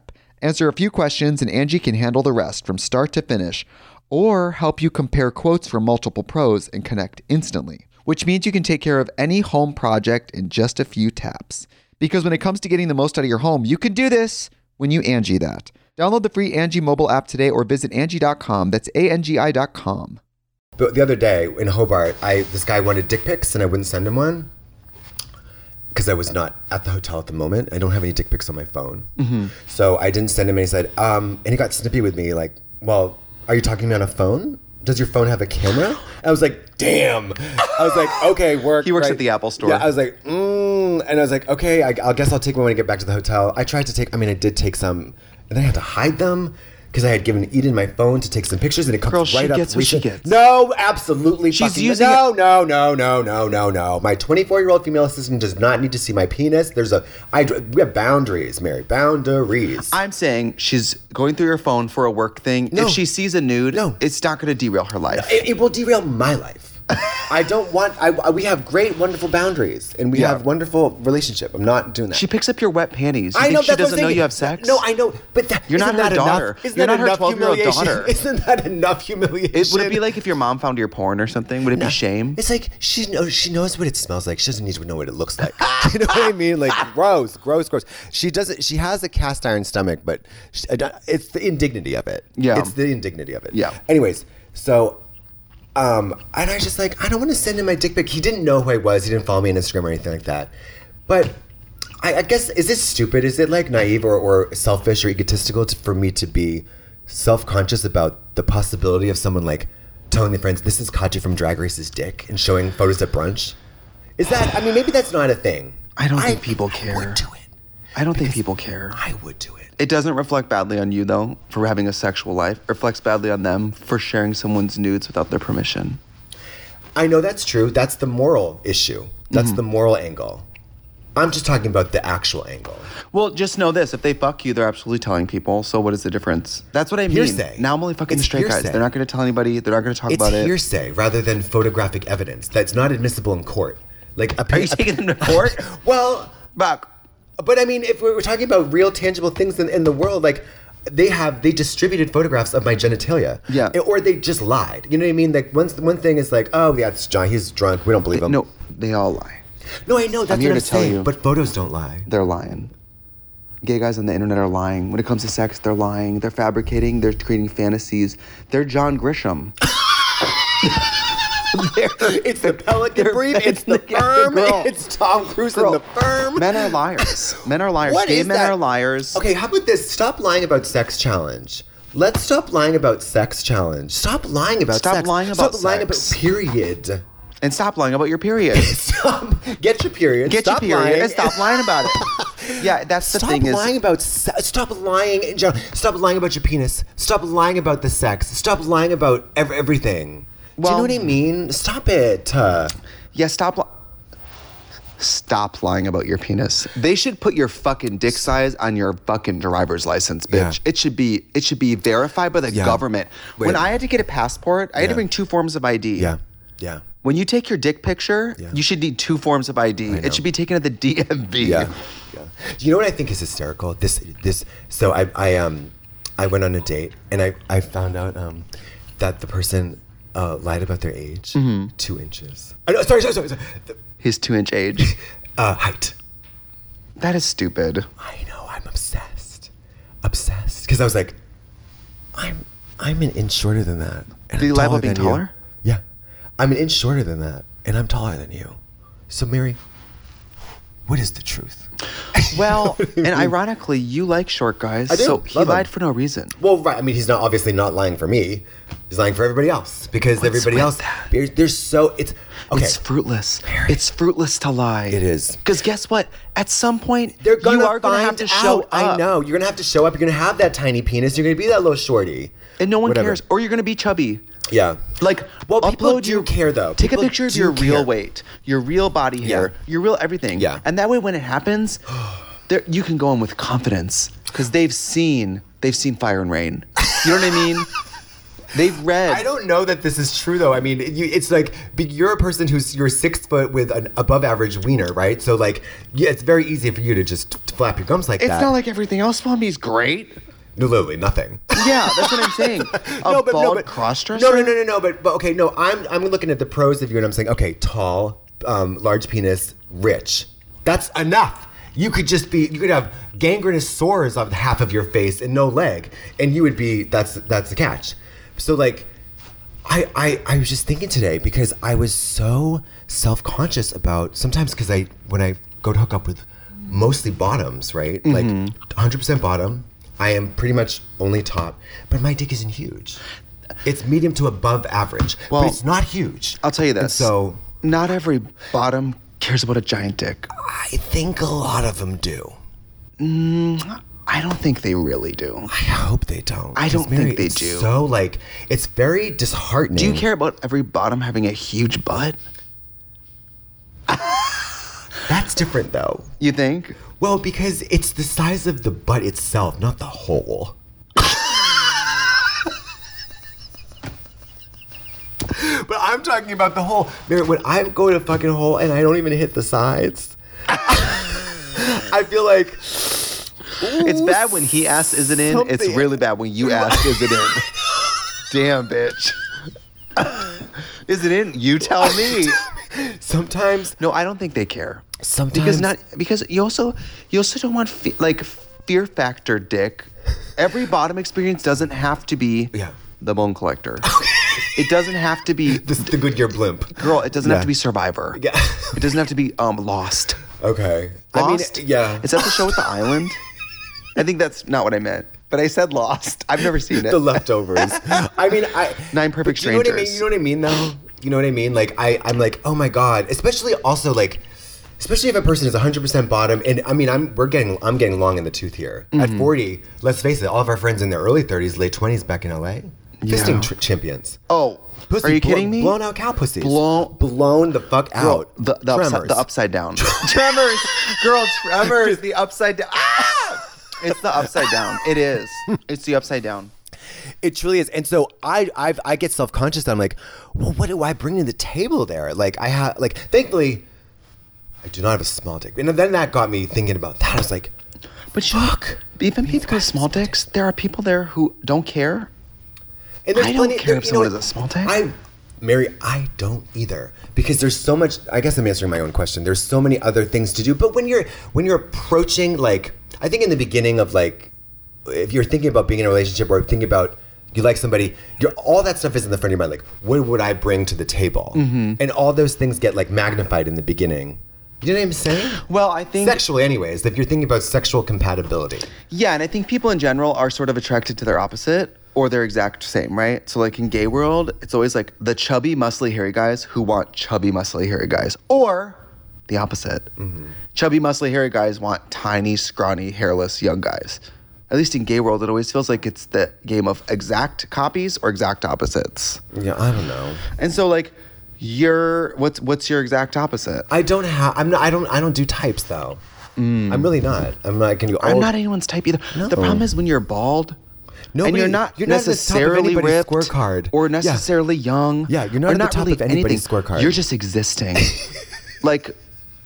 [SPEAKER 1] Answer a few questions and Angie can handle the rest from start to finish, or help you compare quotes from multiple pros and connect instantly, which means you can take care of any home project in just a few taps. Because when it comes to getting the most out of your home, you can do this when you Angie that. Download the free Angie mobile app today or visit Angie dot com. That's A N G I dot com.
[SPEAKER 2] But the other day in Hobart, I this guy wanted dick pics and I wouldn't send him one because I was not at the hotel at the moment. I don't have any dick pics on my phone. Mm-hmm. So I didn't send him and he said, um, and he got snippy with me like, well, are you talking to me on a phone? Does your phone have a camera? I was like, damn. I was like, okay, work.
[SPEAKER 3] He works
[SPEAKER 2] right.
[SPEAKER 3] at the Apple store.
[SPEAKER 2] Yeah, I was like, mm. And I was like, okay, I, I guess I'll take one when I get back to the hotel. I tried to take, I mean, I did take some, and then I had to hide them because I had given Eden my phone to take some pictures, and it comes
[SPEAKER 3] Girl,
[SPEAKER 2] right
[SPEAKER 3] she
[SPEAKER 2] up.
[SPEAKER 3] gets what she gets.
[SPEAKER 2] No, absolutely.
[SPEAKER 3] She's
[SPEAKER 2] fucking
[SPEAKER 3] using
[SPEAKER 2] no,
[SPEAKER 3] it-
[SPEAKER 2] no, no, no, no, no, no. My twenty-four-year-old female assistant does not need to see my penis. There's a, I, we have boundaries, Mary, boundaries.
[SPEAKER 3] I'm saying she's going through her phone for a work thing.
[SPEAKER 2] No.
[SPEAKER 3] If she sees a nude,
[SPEAKER 2] No.
[SPEAKER 3] it's not going to derail her life.
[SPEAKER 2] It, it will derail my life. I don't want. I, I- we have great, wonderful boundaries, and we
[SPEAKER 3] Yeah.
[SPEAKER 2] have wonderful relationship. I'm not doing that.
[SPEAKER 3] She picks up your wet panties. You
[SPEAKER 2] I
[SPEAKER 3] think
[SPEAKER 2] know
[SPEAKER 3] she
[SPEAKER 2] that's what I'm
[SPEAKER 3] doesn't know
[SPEAKER 2] saying.
[SPEAKER 3] you have sex?
[SPEAKER 2] No, I know, but that,
[SPEAKER 3] You're not
[SPEAKER 2] isn't
[SPEAKER 3] her
[SPEAKER 2] that
[SPEAKER 3] daughter.
[SPEAKER 2] Enough? Isn't
[SPEAKER 3] You're
[SPEAKER 2] that
[SPEAKER 3] not her
[SPEAKER 2] enough
[SPEAKER 3] twelve-year-old
[SPEAKER 2] humiliation?
[SPEAKER 3] daughter.
[SPEAKER 2] Isn't that enough humiliation?
[SPEAKER 3] It, would it be like if your mom found your porn or something? Would it be shame?
[SPEAKER 2] It's like she knows. She knows what it smells like. She doesn't need to know what it looks like. You know what I mean? Like gross, gross, gross. She doesn't. She has a cast iron stomach, but she, it's the indignity of it.
[SPEAKER 3] Yeah.
[SPEAKER 2] it's the indignity of it.
[SPEAKER 3] Yeah.
[SPEAKER 2] Anyways, so. Um, and I was just like, I don't want to send him my dick pic. He didn't know who I was. He didn't follow me on Instagram or anything like that. But I, I guess, is this stupid? Is it like naive or, or selfish or egotistical to, for me to be self-conscious about the possibility of someone like telling their friends, this is Katya from Drag Race's dick and showing photos at brunch? Is that, I mean, maybe that's not a thing.
[SPEAKER 3] I don't think people care.
[SPEAKER 2] I would do it.
[SPEAKER 3] I don't think people care.
[SPEAKER 2] I would do it.
[SPEAKER 3] It doesn't reflect badly on you, though, for having a sexual life. It reflects badly on them for sharing someone's nudes without their permission.
[SPEAKER 2] I know that's true. That's the moral issue. That's
[SPEAKER 3] Mm-hmm.
[SPEAKER 2] the moral angle. I'm just talking about the actual angle.
[SPEAKER 3] Well, just know this. If they fuck you, they're absolutely telling people. So what is the difference? That's what I mean.
[SPEAKER 2] Hearsay.
[SPEAKER 3] Now I'm only fucking
[SPEAKER 2] It's
[SPEAKER 3] the straight guys.
[SPEAKER 2] hearsay.
[SPEAKER 3] They're not going to tell anybody. They're not going to talk
[SPEAKER 2] It's
[SPEAKER 3] about it.
[SPEAKER 2] hearsay rather than photographic evidence that's not admissible in court. Like, a,
[SPEAKER 3] Are you taking them to court?
[SPEAKER 2] Well,
[SPEAKER 3] Back.
[SPEAKER 2] but I mean, if we're talking about real, tangible things in, in the world, like they have, they distributed photographs of my genitalia,
[SPEAKER 3] Yeah.
[SPEAKER 2] or they just lied. You know what I mean? Like, one one thing is like, oh yeah, it's John. He's drunk. We don't believe him.
[SPEAKER 3] No, they all lie.
[SPEAKER 2] no, I know. That's
[SPEAKER 3] I'm here
[SPEAKER 2] what I'm
[SPEAKER 3] to tell
[SPEAKER 2] saying.
[SPEAKER 3] you.
[SPEAKER 2] But photos don't lie.
[SPEAKER 3] They're lying. Gay guys on the internet are lying. When it comes to sex, they're lying. They're fabricating. They're creating fantasies. They're John Grisham.
[SPEAKER 2] It's the Pelican
[SPEAKER 3] they're-
[SPEAKER 2] Brief. It's the
[SPEAKER 3] yeah,
[SPEAKER 2] Firm.
[SPEAKER 3] girl.
[SPEAKER 2] It's Tom Cruise
[SPEAKER 3] Girl,
[SPEAKER 2] and the Firm.
[SPEAKER 3] Men are liars. Men are liars.
[SPEAKER 2] What
[SPEAKER 3] Gay
[SPEAKER 2] is
[SPEAKER 3] men
[SPEAKER 2] that?
[SPEAKER 3] are liars.
[SPEAKER 2] Okay, how about this? Stop lying about sex challenge. Let's stop lying about sex challenge. Stop lying about
[SPEAKER 3] Stop
[SPEAKER 2] sex.
[SPEAKER 3] lying about
[SPEAKER 2] Stop lying
[SPEAKER 3] sex.
[SPEAKER 2] about period.
[SPEAKER 3] And stop lying about your period.
[SPEAKER 2] Stop. Get your period.
[SPEAKER 3] Get
[SPEAKER 2] stop
[SPEAKER 3] your period
[SPEAKER 2] lying.
[SPEAKER 3] and stop lying about it. Yeah, that's the
[SPEAKER 2] Stop
[SPEAKER 3] thing
[SPEAKER 2] lying
[SPEAKER 3] is.
[SPEAKER 2] about se- stop lying in general. Stop lying about your penis. Stop lying about the sex. Stop lying about ev- everything. Do
[SPEAKER 3] Well-
[SPEAKER 2] you know what I mean? Stop it. Uh,
[SPEAKER 3] Yeah, stop. Li- Stop lying about your penis. They should put your fucking dick size on your fucking driver's license, bitch.
[SPEAKER 2] Yeah.
[SPEAKER 3] It should be. It should be verified by the
[SPEAKER 2] Yeah.
[SPEAKER 3] government.
[SPEAKER 2] Wait.
[SPEAKER 3] When I had to get a passport, I had
[SPEAKER 2] Yeah.
[SPEAKER 3] to bring two forms of I D.
[SPEAKER 2] yeah. Yeah.
[SPEAKER 3] When you take your dick picture,
[SPEAKER 2] Yeah.
[SPEAKER 3] you should need two forms of I D.
[SPEAKER 2] know.
[SPEAKER 3] It should be taken at the D M V.
[SPEAKER 2] Yeah, yeah. You know what I think is hysterical? This, this. So I, I, um, I went on a date and I, I found out, um, that the person, uh, lied about their age,
[SPEAKER 3] Mm-hmm.
[SPEAKER 2] two inches. I know, sorry, sorry, sorry. sorry. The,
[SPEAKER 3] His two-inch age.
[SPEAKER 2] uh, height.
[SPEAKER 3] That is stupid.
[SPEAKER 2] I know. I'm obsessed, obsessed. Because I was like, I'm, I'm an inch shorter than that. And
[SPEAKER 3] Did he
[SPEAKER 2] I'm
[SPEAKER 3] lie
[SPEAKER 2] taller
[SPEAKER 3] about being
[SPEAKER 2] than you.
[SPEAKER 3] taller?
[SPEAKER 2] Yeah, I'm an inch shorter than that, and I'm taller than you. So Mary, what is the truth?
[SPEAKER 3] Well, and ironically, you like short guys,
[SPEAKER 2] I do.
[SPEAKER 3] so he
[SPEAKER 2] Love
[SPEAKER 3] lied
[SPEAKER 2] him.
[SPEAKER 3] for no reason.
[SPEAKER 2] Well, right. I mean, he's not obviously not lying for me. He's lying for everybody else because
[SPEAKER 3] What's
[SPEAKER 2] everybody
[SPEAKER 3] with
[SPEAKER 2] else.
[SPEAKER 3] that?
[SPEAKER 2] There's, there's so it's okay.
[SPEAKER 3] It's fruitless. It's fruitless to lie.
[SPEAKER 2] It is.
[SPEAKER 3] Because guess what? At some point,
[SPEAKER 2] They're gonna
[SPEAKER 3] you are going to
[SPEAKER 2] find
[SPEAKER 3] have to show
[SPEAKER 2] out.
[SPEAKER 3] up.
[SPEAKER 2] I know. You're gonna have to show up. You're gonna have that tiny penis. You're gonna be that little shorty.
[SPEAKER 3] And no one
[SPEAKER 2] Whatever.
[SPEAKER 3] cares. Or you're going to be chubby.
[SPEAKER 2] Yeah.
[SPEAKER 3] Like,
[SPEAKER 2] Well, people
[SPEAKER 3] upload
[SPEAKER 2] do
[SPEAKER 3] your,
[SPEAKER 2] care, though.
[SPEAKER 3] Take
[SPEAKER 2] People
[SPEAKER 3] a picture of
[SPEAKER 2] do
[SPEAKER 3] your real
[SPEAKER 2] care.
[SPEAKER 3] weight, your real body hair,
[SPEAKER 2] Yeah.
[SPEAKER 3] your real everything.
[SPEAKER 2] Yeah.
[SPEAKER 3] And that way, when it happens, there you can go in with confidence because they've seen they've seen Fire and Rain. You know what I mean? They've read.
[SPEAKER 2] I don't know that this is true though. I mean, you, it's like but you're a person who's you're six foot with an above average wiener, right? So like, yeah, it's very easy for you to just flap your gums like
[SPEAKER 3] It's
[SPEAKER 2] that.
[SPEAKER 3] not like everything else about me is great.
[SPEAKER 2] No, literally nothing.
[SPEAKER 3] Yeah, that's what I'm saying. A
[SPEAKER 2] no, but,
[SPEAKER 3] bald
[SPEAKER 2] no, but,
[SPEAKER 3] cross-dresser?
[SPEAKER 2] No, no, no, no, no. But, but okay, no. I'm I'm looking at the pros of you, and I'm saying, okay, tall, um, large penis, rich. That's enough. You could just be. You could have gangrenous sores on half of your face and no leg, and you would be. That's that's the catch. So like, I I I was just thinking today because I was so self-conscious about sometimes because I when I go to hook up with mostly bottoms, right? Mm-hmm. Like one hundred percent bottom. I am pretty much only top, but my dick isn't huge. It's medium to above average,
[SPEAKER 3] well,
[SPEAKER 2] but it's not huge.
[SPEAKER 3] I'll tell you this.
[SPEAKER 2] And so,
[SPEAKER 3] not every bottom cares about a giant dick.
[SPEAKER 2] I think a lot of them do.
[SPEAKER 3] Mm, I don't think they really do.
[SPEAKER 2] I hope they don't.
[SPEAKER 3] I don't
[SPEAKER 2] Mary,
[SPEAKER 3] think they
[SPEAKER 2] it's
[SPEAKER 3] do.
[SPEAKER 2] So like, it's very disheartening.
[SPEAKER 3] Do you care about every bottom having a huge butt?
[SPEAKER 2] That's different though.
[SPEAKER 3] You think?
[SPEAKER 2] Well, because it's the size of the butt itself, not the hole. But I'm talking about the hole. Mary, when I'm going to fucking hole and I don't even hit the sides, I feel like... Ooh,
[SPEAKER 3] it's bad when he asks, is it in? It's really bad when you ask, is it in? Damn, bitch. Is it in? You tell me.
[SPEAKER 2] Sometimes...
[SPEAKER 3] No, I don't think they care.
[SPEAKER 2] Sometimes...
[SPEAKER 3] Because not because you also you also don't want fe- like fear factor dick. Every bottom experience doesn't have to be
[SPEAKER 2] yeah.
[SPEAKER 3] the Bone Collector. It doesn't have to be
[SPEAKER 2] the, the Goodyear blimp.
[SPEAKER 3] Girl, it doesn't
[SPEAKER 2] yeah.
[SPEAKER 3] have to be Survivor.
[SPEAKER 2] Yeah.
[SPEAKER 3] It doesn't have to be um Lost.
[SPEAKER 2] Okay.
[SPEAKER 3] Lost?
[SPEAKER 2] I mean, yeah.
[SPEAKER 3] Is that the show with the island? I think that's not what I meant. But I said Lost. I've never seen it.
[SPEAKER 2] The Leftovers. I mean, I
[SPEAKER 3] Nine Perfect
[SPEAKER 2] you know
[SPEAKER 3] Strangers.
[SPEAKER 2] What I mean? You know what I mean, though? You know what I mean? Like, I, I'm like, oh my God. Especially also, like, especially if a person is one hundred percent bottom. And I mean, I'm we're getting I'm getting long in the tooth here. Mm-hmm. At forty, let's face it, all of our friends in their early thirties, late twenties back in L A,
[SPEAKER 3] yeah.
[SPEAKER 2] fisting tr- champions.
[SPEAKER 3] Oh,
[SPEAKER 2] Pussy,
[SPEAKER 3] are you
[SPEAKER 2] blow,
[SPEAKER 3] kidding me?
[SPEAKER 2] Blown out cow pussies.
[SPEAKER 3] Blown,
[SPEAKER 2] blown the fuck
[SPEAKER 3] girl,
[SPEAKER 2] out.
[SPEAKER 3] The, the, upside, the upside down. Tremors. Girl, Tremors. The upside down. Ah! It's the upside down. It is. It's the upside down.
[SPEAKER 2] It truly is. And so I I've, I get self-conscious that I'm like, well, what do I bring to the table there? Like, I have, like, thankfully, I do not have a small dick. And then that got me thinking about that. I was like,
[SPEAKER 3] but fuck. You, even people with small dicks, there are people there who don't care.
[SPEAKER 2] And
[SPEAKER 3] I don't
[SPEAKER 2] plenty,
[SPEAKER 3] care
[SPEAKER 2] there,
[SPEAKER 3] if
[SPEAKER 2] you
[SPEAKER 3] someone
[SPEAKER 2] know,
[SPEAKER 3] has a small dick.
[SPEAKER 2] I, Mary, I don't either. Because there's so much, I guess I'm answering my own question. There's so many other things to do. But when you're when you're approaching, like, I think in the beginning of, like, if you're thinking about being in a relationship or thinking about you like somebody, you're, all that stuff is in the front of your mind. Like, what would I bring to the table? Mm-hmm. And all those things get, like, magnified in the beginning. You know what I'm saying?
[SPEAKER 3] Well, I think...
[SPEAKER 2] Sexually, anyways, if you're thinking about sexual compatibility.
[SPEAKER 3] Yeah, and I think people in general are sort of attracted to their opposite or their exact same, right? So, like, in gay world, it's always, like, the chubby, muscly, hairy guys who want chubby, muscly, hairy guys. Or the opposite. Mm-hmm. Chubby, muscly, hairy guys want tiny, scrawny, hairless, young guys. At least in gay world, it always feels like it's the game of exact copies or exact opposites.
[SPEAKER 2] Yeah, I don't know.
[SPEAKER 3] And so, like... Your what's what's your exact opposite?
[SPEAKER 2] I don't have. I'm not. I don't. I don't do types though. Mm. I'm really not. I'm not going to go.
[SPEAKER 3] I'm not anyone's type either. No. The problem is when you're bald,
[SPEAKER 2] Nobody,
[SPEAKER 3] and you're not
[SPEAKER 2] you're
[SPEAKER 3] necessarily
[SPEAKER 2] not
[SPEAKER 3] ripped
[SPEAKER 2] scorecard.
[SPEAKER 3] or necessarily
[SPEAKER 2] yeah.
[SPEAKER 3] young.
[SPEAKER 2] Yeah, you're not
[SPEAKER 3] or
[SPEAKER 2] at
[SPEAKER 3] not
[SPEAKER 2] the top
[SPEAKER 3] really
[SPEAKER 2] of anybody's
[SPEAKER 3] anything.
[SPEAKER 2] scorecard.
[SPEAKER 3] You're just existing. Like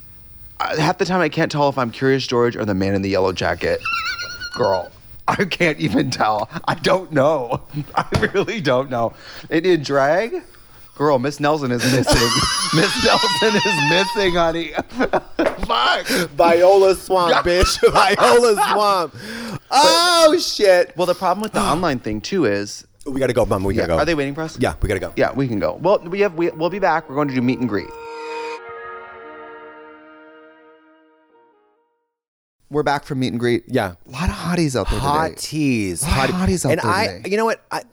[SPEAKER 3] half the time, I can't tell if I'm Curious George or the man in the yellow jacket. Girl, I can't even tell. I don't know. I really don't know. And in drag. Girl, Miss Nelson is missing. Miss Nelson is missing, honey. Fuck.
[SPEAKER 2] Viola Swamp, bitch. Viola Swamp. Oh, shit.
[SPEAKER 3] Well, the problem with the online thing, too, is...
[SPEAKER 2] We got to go, Mom. We got to
[SPEAKER 3] yeah.
[SPEAKER 2] go.
[SPEAKER 3] Are they waiting for us?
[SPEAKER 2] Yeah, we got to go.
[SPEAKER 3] Yeah, we can go. Well, we have, we, we'll be back. We're going to do meet and greet. We're back from meet and greet.
[SPEAKER 2] Yeah.
[SPEAKER 3] A lot of hotties out there
[SPEAKER 2] Hot
[SPEAKER 3] today.
[SPEAKER 2] teas.
[SPEAKER 3] Hot hotties out
[SPEAKER 2] and
[SPEAKER 3] there
[SPEAKER 2] I,
[SPEAKER 3] today.
[SPEAKER 2] you know what? I...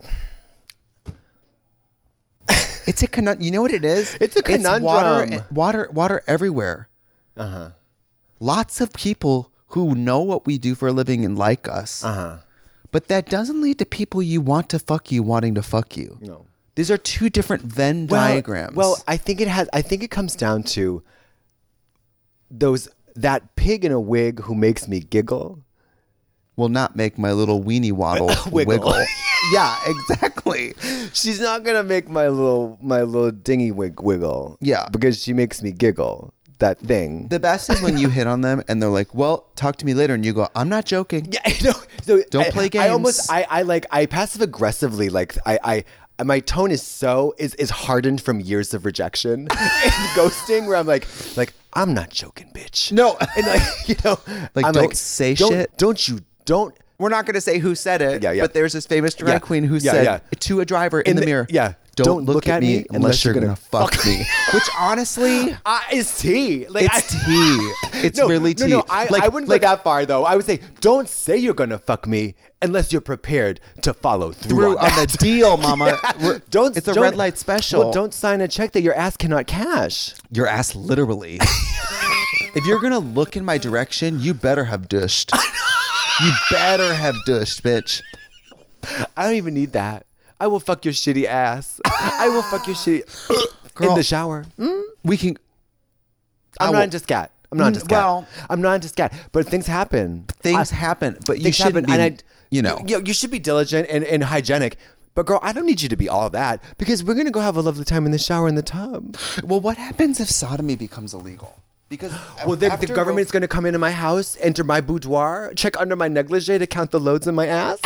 [SPEAKER 3] It's a conundrum. You know what it is?
[SPEAKER 2] It's a conundrum.
[SPEAKER 3] It's water, water, water everywhere.
[SPEAKER 2] Uh-huh.
[SPEAKER 3] Lots of people who know what we do for a living and like us.
[SPEAKER 2] Uh-huh.
[SPEAKER 3] But that doesn't lead to people you want to fuck you wanting to fuck you.
[SPEAKER 2] No.
[SPEAKER 3] These are two different Venn
[SPEAKER 2] well,
[SPEAKER 3] diagrams.
[SPEAKER 2] Well, I think it has. I think it comes down to those that pig in a wig who makes me giggle.
[SPEAKER 3] Will not make my little weenie waddle wiggle.
[SPEAKER 2] wiggle.
[SPEAKER 3] Yeah, exactly.
[SPEAKER 2] She's not gonna make my little my little dingy wig wiggle.
[SPEAKER 3] Yeah,
[SPEAKER 2] because she makes me giggle. that thing.
[SPEAKER 3] The best is when you hit on them and they're like, well, talk to me later. And you go, I'm not joking.
[SPEAKER 2] Yeah, I know. So
[SPEAKER 3] Don't
[SPEAKER 2] I,
[SPEAKER 3] play
[SPEAKER 2] I almost,
[SPEAKER 3] games.
[SPEAKER 2] I, I like, I passive aggressively, like, I, I, my tone is so, is, is hardened from years of rejection and ghosting where I'm like, like, I'm not joking, bitch.
[SPEAKER 3] No.
[SPEAKER 2] And like, you know,
[SPEAKER 3] Like,
[SPEAKER 2] I'm
[SPEAKER 3] don't say
[SPEAKER 2] don't,
[SPEAKER 3] shit.
[SPEAKER 2] Don't you, don't.
[SPEAKER 3] We're not going to say who said it,
[SPEAKER 2] Yeah, yeah.
[SPEAKER 3] but there's this famous drag
[SPEAKER 2] Yeah.
[SPEAKER 3] queen who
[SPEAKER 2] Yeah,
[SPEAKER 3] said
[SPEAKER 2] yeah.
[SPEAKER 3] to a driver in,
[SPEAKER 2] In
[SPEAKER 3] the,
[SPEAKER 2] the-
[SPEAKER 3] mirror,
[SPEAKER 2] yeah.
[SPEAKER 3] don't, look, at me unless you're going to fuck me. Which honestly,
[SPEAKER 2] Uh, it's tea. Like,
[SPEAKER 3] it's
[SPEAKER 2] I-
[SPEAKER 3] tea. It's
[SPEAKER 2] no,
[SPEAKER 3] really tea.
[SPEAKER 2] No, no, I,
[SPEAKER 3] like,
[SPEAKER 2] I wouldn't
[SPEAKER 3] like,
[SPEAKER 2] go that far though. I would say, don't say you're gonna fuck me unless you're prepared to follow through,
[SPEAKER 3] through
[SPEAKER 2] on,
[SPEAKER 3] on the deal, mama. We're-
[SPEAKER 2] Don't.
[SPEAKER 3] It's a
[SPEAKER 2] don't-
[SPEAKER 3] red light special.
[SPEAKER 2] Well, don't sign a check that your ass cannot cash.
[SPEAKER 3] Your ass literally. If you're going to look in my direction, you better have dushed. You better have dushed, bitch.
[SPEAKER 2] I don't even need that. I will fuck your shitty ass. I will fuck your shitty
[SPEAKER 3] Girl,
[SPEAKER 2] in the shower.
[SPEAKER 3] We can.
[SPEAKER 2] I'm
[SPEAKER 3] I
[SPEAKER 2] not
[SPEAKER 3] will-
[SPEAKER 2] into scat. I'm not into
[SPEAKER 3] Mm,
[SPEAKER 2] scat.
[SPEAKER 3] well-
[SPEAKER 2] I'm not into scat. But things happen.
[SPEAKER 3] Things
[SPEAKER 2] I-
[SPEAKER 3] happen, but you
[SPEAKER 2] things
[SPEAKER 3] shouldn't
[SPEAKER 2] happen,
[SPEAKER 3] be,
[SPEAKER 2] and I,
[SPEAKER 3] you know.
[SPEAKER 2] you, you should be diligent and, and hygienic. But girl, I don't need you to be all that because we're gonna go have a lovely time in the shower in the tub.
[SPEAKER 3] Well, what happens if sodomy becomes illegal? Because
[SPEAKER 2] Well, the,
[SPEAKER 3] after
[SPEAKER 2] the government's gonna come into my house, enter my boudoir, check under my negligee to count the loads in my ass.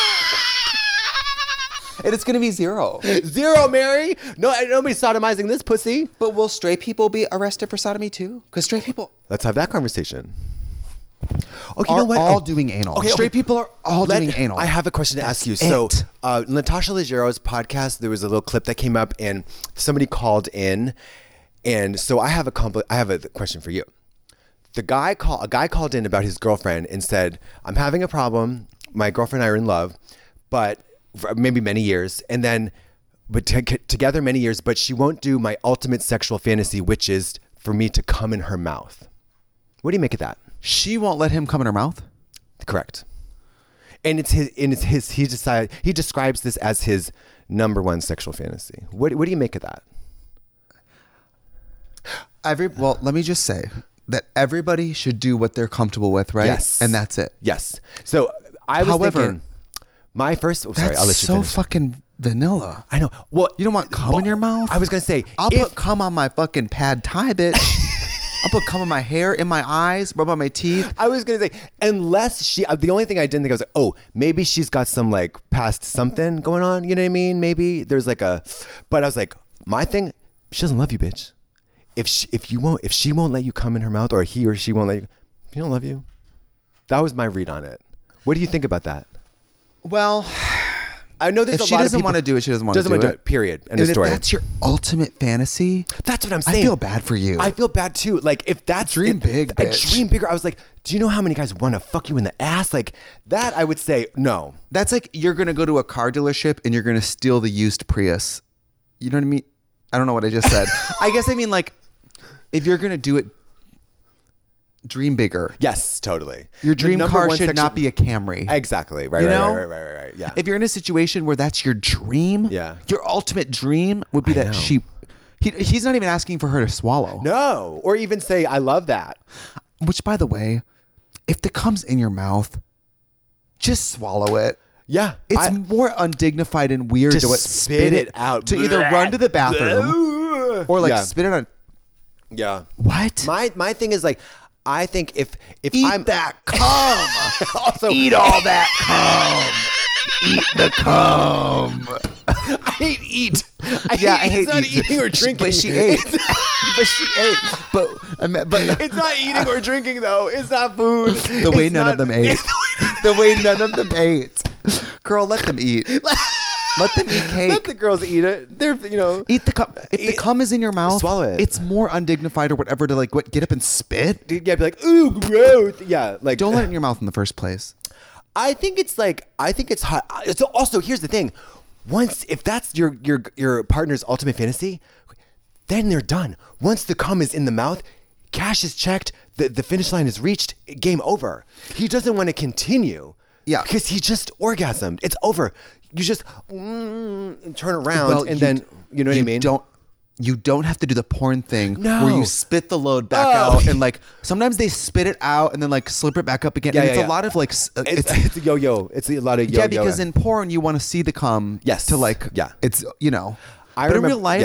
[SPEAKER 3] and it's going to be zero.
[SPEAKER 2] Zero, Mary. No, nobody's sodomizing this pussy.
[SPEAKER 3] But will straight people be arrested for sodomy too? Because straight people
[SPEAKER 2] Let's have that conversation. Okay,
[SPEAKER 3] are
[SPEAKER 2] you know what?
[SPEAKER 3] all
[SPEAKER 2] Oh,
[SPEAKER 3] doing anal.
[SPEAKER 2] Okay,
[SPEAKER 3] straight
[SPEAKER 2] okay.
[SPEAKER 3] people are all
[SPEAKER 2] Let-
[SPEAKER 3] doing anal.
[SPEAKER 2] I have a question to ask you.
[SPEAKER 3] That's
[SPEAKER 2] So,
[SPEAKER 3] it.
[SPEAKER 2] uh, Natasha Leggero's podcast, there was a little clip that came up, and somebody called in, and so I have a compli- I have a question for you. The guy call a guy called in about his girlfriend and said, "I'm having a problem. My girlfriend and I are in love, but for maybe many years, and then but t- together many years, but she won't do my ultimate sexual fantasy, which is for me to come in her mouth." What do you make of that?
[SPEAKER 3] She won't let him come in her mouth?
[SPEAKER 2] Correct. And it's his. And it's his. He decided. He describes this as his number one sexual fantasy. What What do you make of that?
[SPEAKER 3] Every well, let me just say that everybody should do what they're comfortable with, right?
[SPEAKER 2] Yes.
[SPEAKER 3] And that's it.
[SPEAKER 2] Yes. So I was
[SPEAKER 3] However,
[SPEAKER 2] thinking. My first. Oh, sorry,
[SPEAKER 3] That's
[SPEAKER 2] I'll let you
[SPEAKER 3] so
[SPEAKER 2] finish.
[SPEAKER 3] fucking vanilla.
[SPEAKER 2] I know. Well,
[SPEAKER 3] You don't want cum in your mouth?
[SPEAKER 2] I was gonna say.
[SPEAKER 3] I'll
[SPEAKER 2] if,
[SPEAKER 3] put cum on my fucking pad thai, bitch. I'll put cum in my hair, in my eyes, rub on my teeth.
[SPEAKER 2] I was gonna say, unless she. uh, The only thing I didn't think I was like, oh, maybe she's got some like past something going on. You know what I mean? Maybe there's like a. But I was like, my thing. She doesn't love you, bitch. If she, if you won't, if she won't let you come in her mouth, or he or she won't let you, she don't love you. That was my read on it. What do you think about that?
[SPEAKER 3] Well,
[SPEAKER 2] I know there's
[SPEAKER 3] if
[SPEAKER 2] a
[SPEAKER 3] she
[SPEAKER 2] lot of
[SPEAKER 3] doesn't
[SPEAKER 2] people-
[SPEAKER 3] want to do it, she doesn't want to
[SPEAKER 2] doesn't
[SPEAKER 3] do
[SPEAKER 2] wanna
[SPEAKER 3] it.
[SPEAKER 2] Period. End
[SPEAKER 3] And
[SPEAKER 2] of
[SPEAKER 3] if
[SPEAKER 2] story.
[SPEAKER 3] that's your ultimate fantasy,
[SPEAKER 2] That's what I'm
[SPEAKER 3] I
[SPEAKER 2] saying.
[SPEAKER 3] feel bad for you.
[SPEAKER 2] I feel bad too. Like if that's
[SPEAKER 3] Dream
[SPEAKER 2] if-
[SPEAKER 3] big,
[SPEAKER 2] I
[SPEAKER 3] bitch.
[SPEAKER 2] dream bigger. I was like, do you know how many guys want to fuck you in the ass? Like that, I would say no.
[SPEAKER 3] That's like you're gonna go to a car dealership and you're gonna steal the used Prius. You know what I mean? I don't know what I just said. I guess I mean like if you're gonna do it, dream bigger.
[SPEAKER 2] Yes, totally.
[SPEAKER 3] Your
[SPEAKER 2] The
[SPEAKER 3] dream
[SPEAKER 2] number
[SPEAKER 3] car
[SPEAKER 2] one
[SPEAKER 3] should
[SPEAKER 2] section-
[SPEAKER 3] not be a Camry.
[SPEAKER 2] Exactly. Right.
[SPEAKER 3] You
[SPEAKER 2] right,
[SPEAKER 3] know?
[SPEAKER 2] right. Right. Right. Right. Yeah.
[SPEAKER 3] If you're in a situation where that's your dream,
[SPEAKER 2] Yeah.
[SPEAKER 3] your ultimate dream would be
[SPEAKER 2] I
[SPEAKER 3] that
[SPEAKER 2] know.
[SPEAKER 3] she. He, he's not even asking for her to swallow.
[SPEAKER 2] no, or even say I love that.
[SPEAKER 3] Which, by the way, if the cum's in your mouth, just swallow it.
[SPEAKER 2] Yeah.
[SPEAKER 3] It's
[SPEAKER 2] I-
[SPEAKER 3] more undignified and weird
[SPEAKER 2] Just
[SPEAKER 3] to what,
[SPEAKER 2] spit it out.
[SPEAKER 3] To either run to the bathroom or like
[SPEAKER 2] Yeah.
[SPEAKER 3] spit it on.
[SPEAKER 2] Yeah.
[SPEAKER 3] What?
[SPEAKER 2] My my thing is like, I think if if
[SPEAKER 3] Eat
[SPEAKER 2] I'm
[SPEAKER 3] that cum.
[SPEAKER 2] also
[SPEAKER 3] Eat all that cum. Eat the cum.
[SPEAKER 2] I hate eat. I
[SPEAKER 3] Yeah,
[SPEAKER 2] hate,
[SPEAKER 3] I hate
[SPEAKER 2] it's not
[SPEAKER 3] eat.
[SPEAKER 2] eating or drinking.
[SPEAKER 3] But she ate. but she ate. But I mean, but
[SPEAKER 2] It's not eating or drinking though. It's not food.
[SPEAKER 3] the way
[SPEAKER 2] It's
[SPEAKER 3] none
[SPEAKER 2] not-
[SPEAKER 3] of them ate. The way none of them ate. Girl, let them eat. Let them eat cake.
[SPEAKER 2] Let the girls eat it. They're you know.
[SPEAKER 3] Eat the cum. If the
[SPEAKER 2] Eat-
[SPEAKER 3] cum is in your mouth,
[SPEAKER 2] Swallow it.
[SPEAKER 3] It's more undignified or whatever to like what get up and spit.
[SPEAKER 2] Yeah, be like ooh gross. Yeah, like
[SPEAKER 3] Don't let it in your mouth in the first place.
[SPEAKER 2] I think it's like I think it's hot. It's also here's the thing. Once if that's your your your partner's ultimate fantasy, then they're done. Once the cum is in the mouth, cash is checked, the the finish line is reached, game over. He doesn't want to continue.
[SPEAKER 3] Yeah.
[SPEAKER 2] Because he just orgasmed. It's over. You just mm, and turn around
[SPEAKER 3] Well,
[SPEAKER 2] and
[SPEAKER 3] you
[SPEAKER 2] then
[SPEAKER 3] d-
[SPEAKER 2] you know what I
[SPEAKER 3] you
[SPEAKER 2] mean?
[SPEAKER 3] Don't you don't have to do the porn thing
[SPEAKER 2] No.
[SPEAKER 3] where you spit the load back
[SPEAKER 2] Oh.
[SPEAKER 3] out and like sometimes they spit it out and then like slip it back up again.
[SPEAKER 2] Yeah,
[SPEAKER 3] and
[SPEAKER 2] yeah,
[SPEAKER 3] it's
[SPEAKER 2] yeah.
[SPEAKER 3] a lot of like s- uh,
[SPEAKER 2] It's,
[SPEAKER 3] it's,
[SPEAKER 2] it's a yo-yo. It's a lot of yo-yo.
[SPEAKER 3] yeah, because in porn you want to see the cum.
[SPEAKER 2] Yes.
[SPEAKER 3] To like
[SPEAKER 2] Yeah.
[SPEAKER 3] It's you know.
[SPEAKER 2] I
[SPEAKER 3] but
[SPEAKER 2] remember-
[SPEAKER 3] in real life,
[SPEAKER 2] yeah.